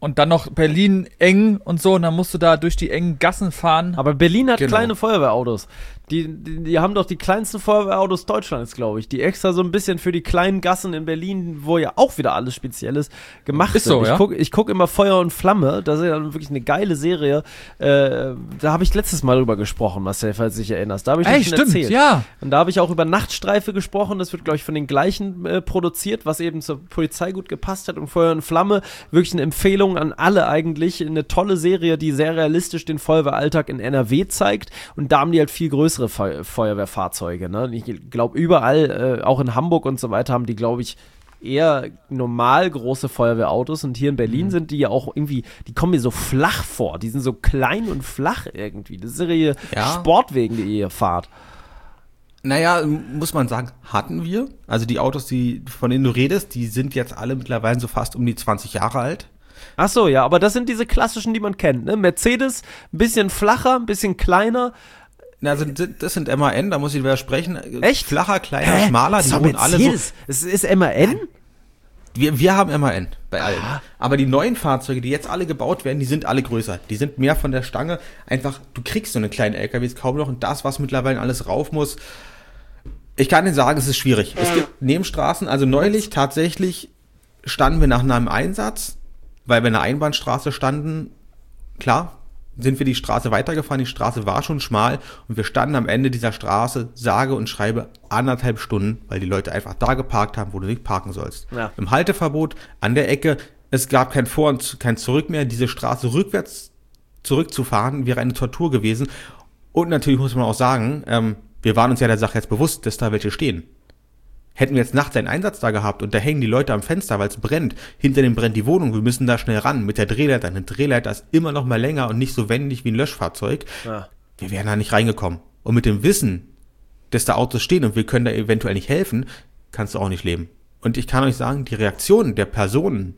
S2: Und dann noch Berlin eng und so, und dann musst du da durch die engen Gassen fahren.
S4: Aber Berlin hat
S3: Genau.
S4: kleine Feuerwehrautos. Die haben doch die kleinsten Feuerwehrautos Deutschlands, glaube ich. Die extra so ein bisschen für die kleinen Gassen in Berlin, wo ja auch wieder alles Spezielles gemacht
S2: Ist so,
S4: sind.
S2: ja?
S4: Ich guck immer Feuer und Flamme. Das ist ja wirklich eine geile Serie. Da habe ich letztes Mal drüber gesprochen, Marcel, falls du dich erinnerst. Da habe ich das schon erzählt.
S2: ja.
S4: Und da habe ich auch über Nachtstreife gesprochen. Das wird, glaube ich, von den gleichen produziert, was eben zur Polizei gut gepasst hat. Und Feuer und Flamme, wirklich eine Empfehlung an alle eigentlich. Eine tolle Serie, die sehr realistisch den Feuerwehralltag in NRW zeigt. Und da haben die halt viel größere Feuerwehrfahrzeuge. Ne? Ich glaube, überall, auch in Hamburg und so weiter, haben die, glaube ich, eher normal große Feuerwehrautos. Und hier in Berlin sind die ja auch irgendwie, die kommen mir so flach vor. Die sind so klein und flach irgendwie. Das ist ihre Sportwegen, die ihr fahrt.
S3: Naja, muss man sagen, hatten wir. Also die Autos, von denen du redest, die sind jetzt alle mittlerweile so fast um die 20 Jahre alt.
S4: Ach so, ja, aber das sind diese klassischen, die man kennt, ne? Mercedes, ein bisschen flacher, ein bisschen kleiner.
S3: Also das sind MAN, da muss ich widersprechen.
S4: Echt?
S3: Flacher, kleiner, schmaler, die wohnen alle so.
S4: Es ist MAN?
S3: Wir haben MAN bei allen. Aber die neuen Fahrzeuge, die jetzt alle gebaut werden, die sind alle größer. Die sind mehr von der Stange. Einfach, du kriegst so eine kleine LKWs kaum noch. Und das, was mittlerweile alles rauf muss, ich kann dir sagen, es ist schwierig. Es gibt Nebenstraßen, also neulich tatsächlich standen wir nach einem Einsatz, weil wir in einer Einbahnstraße standen. Klar, sind wir die Straße weitergefahren, die Straße war schon schmal und wir standen am Ende dieser Straße, sage und schreibe 1,5 Stunden, weil die Leute einfach da geparkt haben, wo du nicht parken sollst.
S4: Ja.
S3: Im Halteverbot, an der Ecke, es gab kein Vor- und kein Zurück mehr, diese Straße rückwärts zurückzufahren wäre eine Tortur gewesen. Und natürlich muss man auch sagen, wir waren uns ja der Sache jetzt bewusst, dass da welche stehen. Hätten wir jetzt nachts einen Einsatz da gehabt und da hängen die Leute am Fenster, weil es brennt, hinter dem brennt die Wohnung, wir müssen da schnell ran mit der Drehleiter. Eine Drehleiter ist immer noch mal länger und nicht so wendig wie ein Löschfahrzeug.
S4: Ja.
S3: Wir wären da nicht reingekommen. Und mit dem Wissen, dass da Autos stehen und wir können da eventuell nicht helfen, kannst du auch nicht leben. Und ich kann euch sagen, die Reaktion der Personen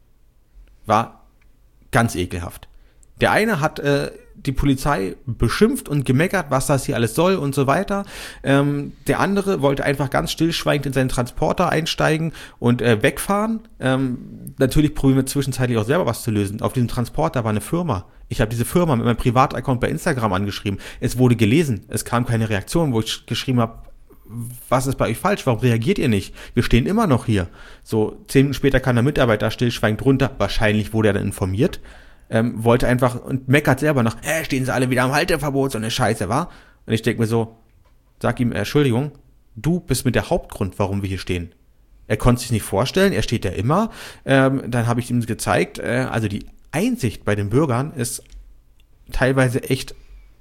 S3: war ganz ekelhaft. Der eine hat die Polizei beschimpft und gemeckert, was das hier alles soll und so weiter. Der andere wollte einfach ganz stillschweigend in seinen Transporter einsteigen und wegfahren. Natürlich probieren wir zwischenzeitlich auch selber was zu lösen. Auf diesem Transporter war eine Firma. Ich habe diese Firma mit meinem Privataccount bei Instagram angeschrieben. Es wurde gelesen. Es kam keine Reaktion, wo ich geschrieben habe, was ist bei euch falsch? Warum reagiert ihr nicht? Wir stehen immer noch hier. So, 10 Minuten später kam der Mitarbeiter stillschweigend runter. Wahrscheinlich wurde er dann informiert. Wollte einfach und meckert selber noch, stehen sie alle wieder am Halteverbot, so eine Scheiße, wa? Und ich denke mir so, sag ihm, Entschuldigung, du bist mit der Hauptgrund, warum wir hier stehen. Er konnte sich nicht vorstellen, er steht ja immer. Dann habe ich ihm gezeigt, also die Einsicht bei den Bürgern ist teilweise echt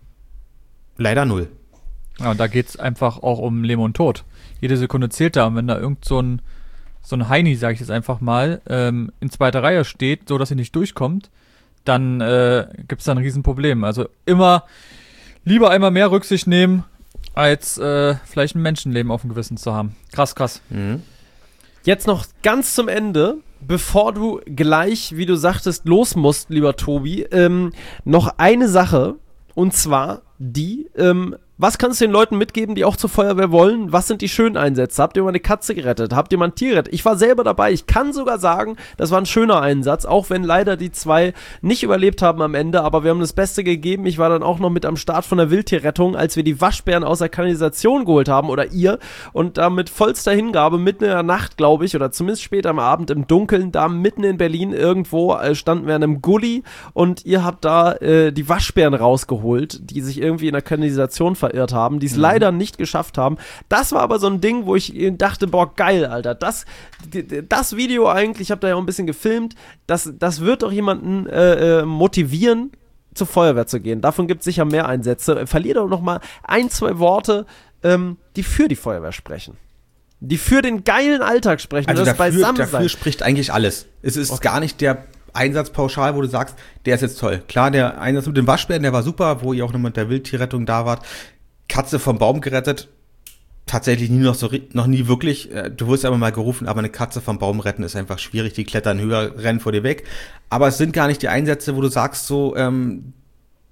S3: leider null.
S2: Ja, und da geht's einfach auch um Leben und Tod. Jede Sekunde zählt da. Und wenn da irgend so ein Heini, sage ich jetzt einfach mal, in zweiter Reihe steht, so dass er nicht durchkommt, dann gibt's da ein Riesenproblem. Also immer lieber einmal mehr Rücksicht nehmen, als vielleicht ein Menschenleben auf dem Gewissen zu haben. Krass.
S3: Mhm.
S4: Jetzt noch ganz zum Ende, bevor du gleich, wie du sagtest, los musst, lieber Tobi, noch eine Sache, und zwar die, was kannst du den Leuten mitgeben, die auch zur Feuerwehr wollen? Was sind die schönen Einsätze? Habt ihr mal eine Katze gerettet? Habt ihr mal ein Tier gerettet? Ich war selber dabei. Ich kann sogar sagen, das war ein schöner Einsatz, auch wenn leider die 2 nicht überlebt haben am Ende, aber wir haben das Beste gegeben. Ich war dann auch noch mit am Start von der Wildtierrettung, als wir die Waschbären aus der Kanalisation geholt haben, oder ihr, und da mit vollster Hingabe mitten in der Nacht, glaube ich, oder zumindest später am Abend im Dunkeln, da mitten in Berlin irgendwo standen wir an einem Gully und ihr habt da die Waschbären rausgeholt, die sich irgendwie in der Kanalisation verirrt haben, die es leider nicht geschafft haben. Das war aber so ein Ding, wo ich dachte, boah, geil, Alter. Das Video eigentlich, ich habe da ja auch ein bisschen gefilmt, das wird doch jemanden motivieren, zur Feuerwehr zu gehen. Davon gibt es sicher mehr Einsätze. Verlier doch noch mal 1, 2 Worte, die für die Feuerwehr sprechen. Die für den geilen Alltag sprechen.
S3: Also
S4: das
S3: dafür spricht eigentlich alles. Es ist gar nicht der Einsatz pauschal, wo du sagst, der ist jetzt toll. Klar, der Einsatz mit dem Waschbären, der war super, wo ihr auch noch mit der Wildtierrettung da wart. Katze vom Baum gerettet, tatsächlich noch nie wirklich. Du wirst aber mal gerufen, aber eine Katze vom Baum retten ist einfach schwierig. Die klettern höher, rennen vor dir weg. Aber es sind gar nicht die Einsätze, wo du sagst so,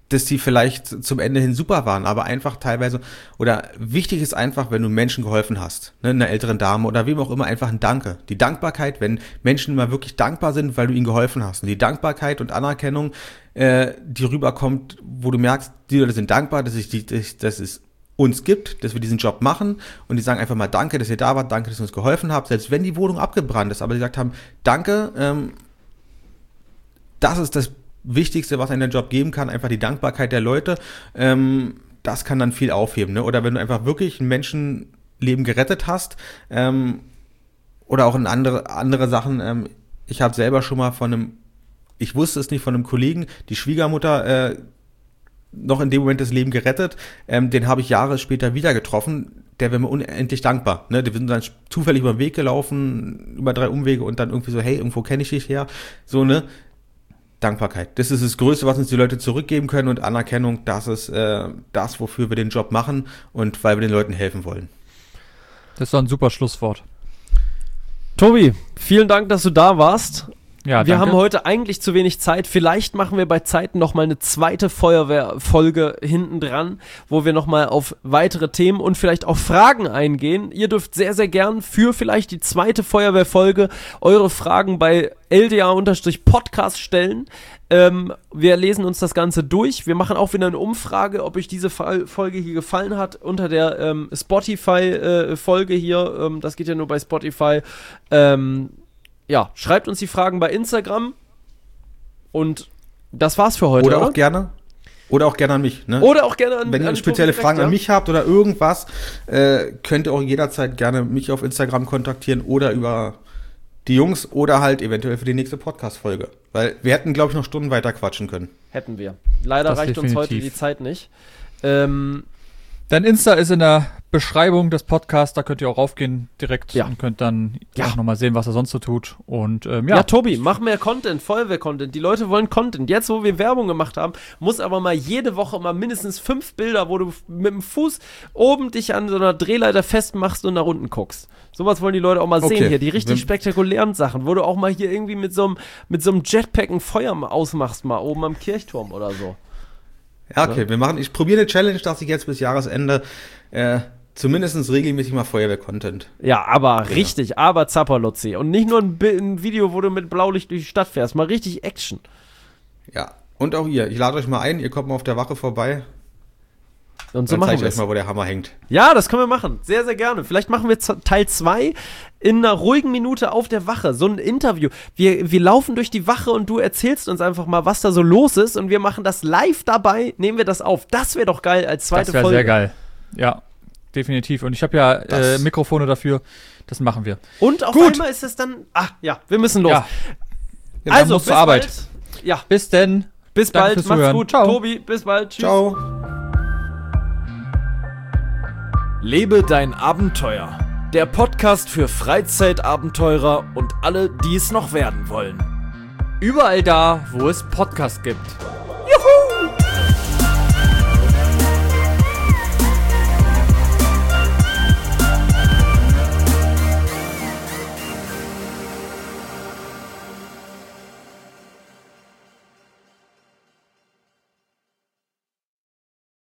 S3: dass die vielleicht zum Ende hin super waren, aber einfach teilweise, oder wichtig ist einfach, wenn du Menschen geholfen hast, ne, einer älteren Dame oder wem auch immer, einfach ein Danke. Die Dankbarkeit, wenn Menschen mal wirklich dankbar sind, weil du ihnen geholfen hast. Und die Dankbarkeit und Anerkennung, die rüberkommt, wo du merkst, die Leute sind dankbar, dass es uns gibt, dass wir diesen Job machen, und die sagen einfach mal danke, dass ihr da wart, danke, dass ihr uns geholfen habt, selbst wenn die Wohnung abgebrannt ist, aber die gesagt haben, danke, das ist das Wichtigste, was einem der Job geben kann, einfach die Dankbarkeit der Leute. Das kann dann viel aufheben, ne? Oder wenn du einfach wirklich ein Menschenleben gerettet hast, oder auch in andere Sachen. Ich habe selber schon mal ich wusste es nicht, von einem Kollegen, die Schwiegermutter noch in dem Moment das Leben gerettet. Den habe ich Jahre später wieder getroffen. Der wäre mir unendlich dankbar. Ne? Die sind dann zufällig über den Weg gelaufen, über 3 Umwege, und dann irgendwie so, hey, irgendwo kenne ich dich her. So, ne? Dankbarkeit. Das ist das Größte, was uns die Leute zurückgeben können, und Anerkennung, das ist das, wofür wir den Job machen und weil wir den Leuten helfen wollen.
S2: Das ist doch ein super Schlusswort.
S4: Tobi, vielen Dank, dass du da warst.
S2: Ja,
S4: wir
S2: danke.
S4: haben heute eigentlich zu wenig Zeit. Vielleicht machen wir bei Zeiten nochmal eine zweite Feuerwehrfolge hinten dran, wo wir nochmal auf weitere Themen und vielleicht auch Fragen eingehen. Ihr dürft sehr, sehr gern für vielleicht die zweite Feuerwehrfolge eure Fragen bei LDA-Podcast stellen. Wir lesen uns das Ganze durch. Wir machen auch wieder eine Umfrage, ob euch diese Folge hier gefallen hat, unter der Spotify-Folge hier. Das geht ja nur bei Spotify. Ja, schreibt uns die Fragen bei Instagram, und das war's für heute.
S3: Oder auch gerne an mich. Ne?
S4: Oder auch gerne
S3: wenn ihr spezielle
S4: direkt,
S3: Fragen an mich habt oder irgendwas, könnt ihr auch jederzeit gerne mich auf Instagram kontaktieren oder über die Jungs oder halt eventuell für die nächste Podcast-Folge. Weil wir hätten, glaube ich, noch Stunden weiter quatschen können.
S4: Hätten wir. Leider
S2: Das
S4: reicht uns
S2: definitiv.
S4: heute die Zeit nicht.
S2: Dein Insta ist in der Beschreibung des Podcasts, da könnt ihr auch raufgehen direkt und könnt dann auch nochmal sehen, was er sonst so tut. Und
S4: ja, Tobi, mach mehr Content, Feuerwehr-Content. Die Leute wollen Content. Jetzt, wo wir Werbung gemacht haben, muss aber mal jede Woche mal mindestens 5 Bilder, wo du mit dem Fuß oben dich an so einer Drehleiter festmachst und nach unten guckst. Sowas wollen die Leute auch mal sehen hier. Die richtig spektakulären Sachen, wo du auch mal hier irgendwie mit so einem Jetpack ein Feuer ausmachst, mal oben am Kirchturm oder so.
S3: Ja, okay, ich probiere eine Challenge, dass ich jetzt bis Jahresende zumindest regelmäßig mal Feuerwehr-Content.
S4: Ja, aber richtig, aber Zapperlotzi. Und nicht nur ein Video, wo du mit Blaulicht durch die Stadt fährst, mal richtig Action.
S3: Ja, und auch ihr, ich lade euch mal ein, ihr kommt mal auf der Wache vorbei.
S4: Und so
S3: dann
S4: machen
S3: zeige
S4: wir
S3: ich euch mal, wo der Hammer hängt.
S4: Ja, das können wir machen. Sehr, sehr gerne. Vielleicht machen wir Teil 2 in einer ruhigen Minute auf der Wache. So ein Interview. Wir laufen durch die Wache und du erzählst uns einfach mal, was da so los ist, und wir machen das live dabei, nehmen wir das auf. Das wäre doch geil als zweite Folge.
S2: Das wäre sehr geil. Ja, definitiv. Und ich habe ja Mikrofone dafür. Das machen wir.
S4: Und auf einmal ist es dann... Ach ja, wir müssen los.
S2: Ja.
S4: Also,
S2: bis zur Arbeit.
S4: Bald. Ja.
S2: Bis denn.
S4: Bis
S2: Danke
S4: bald.
S2: fürs
S4: Macht's
S2: Zuhören.
S4: gut.
S2: Ciao.
S4: Tobi, bis bald. Tschüss.
S3: Ciao.
S1: Lebe dein Abenteuer. Der Podcast für Freizeitabenteurer und alle, die es noch werden wollen.
S2: Überall da, wo es Podcasts gibt.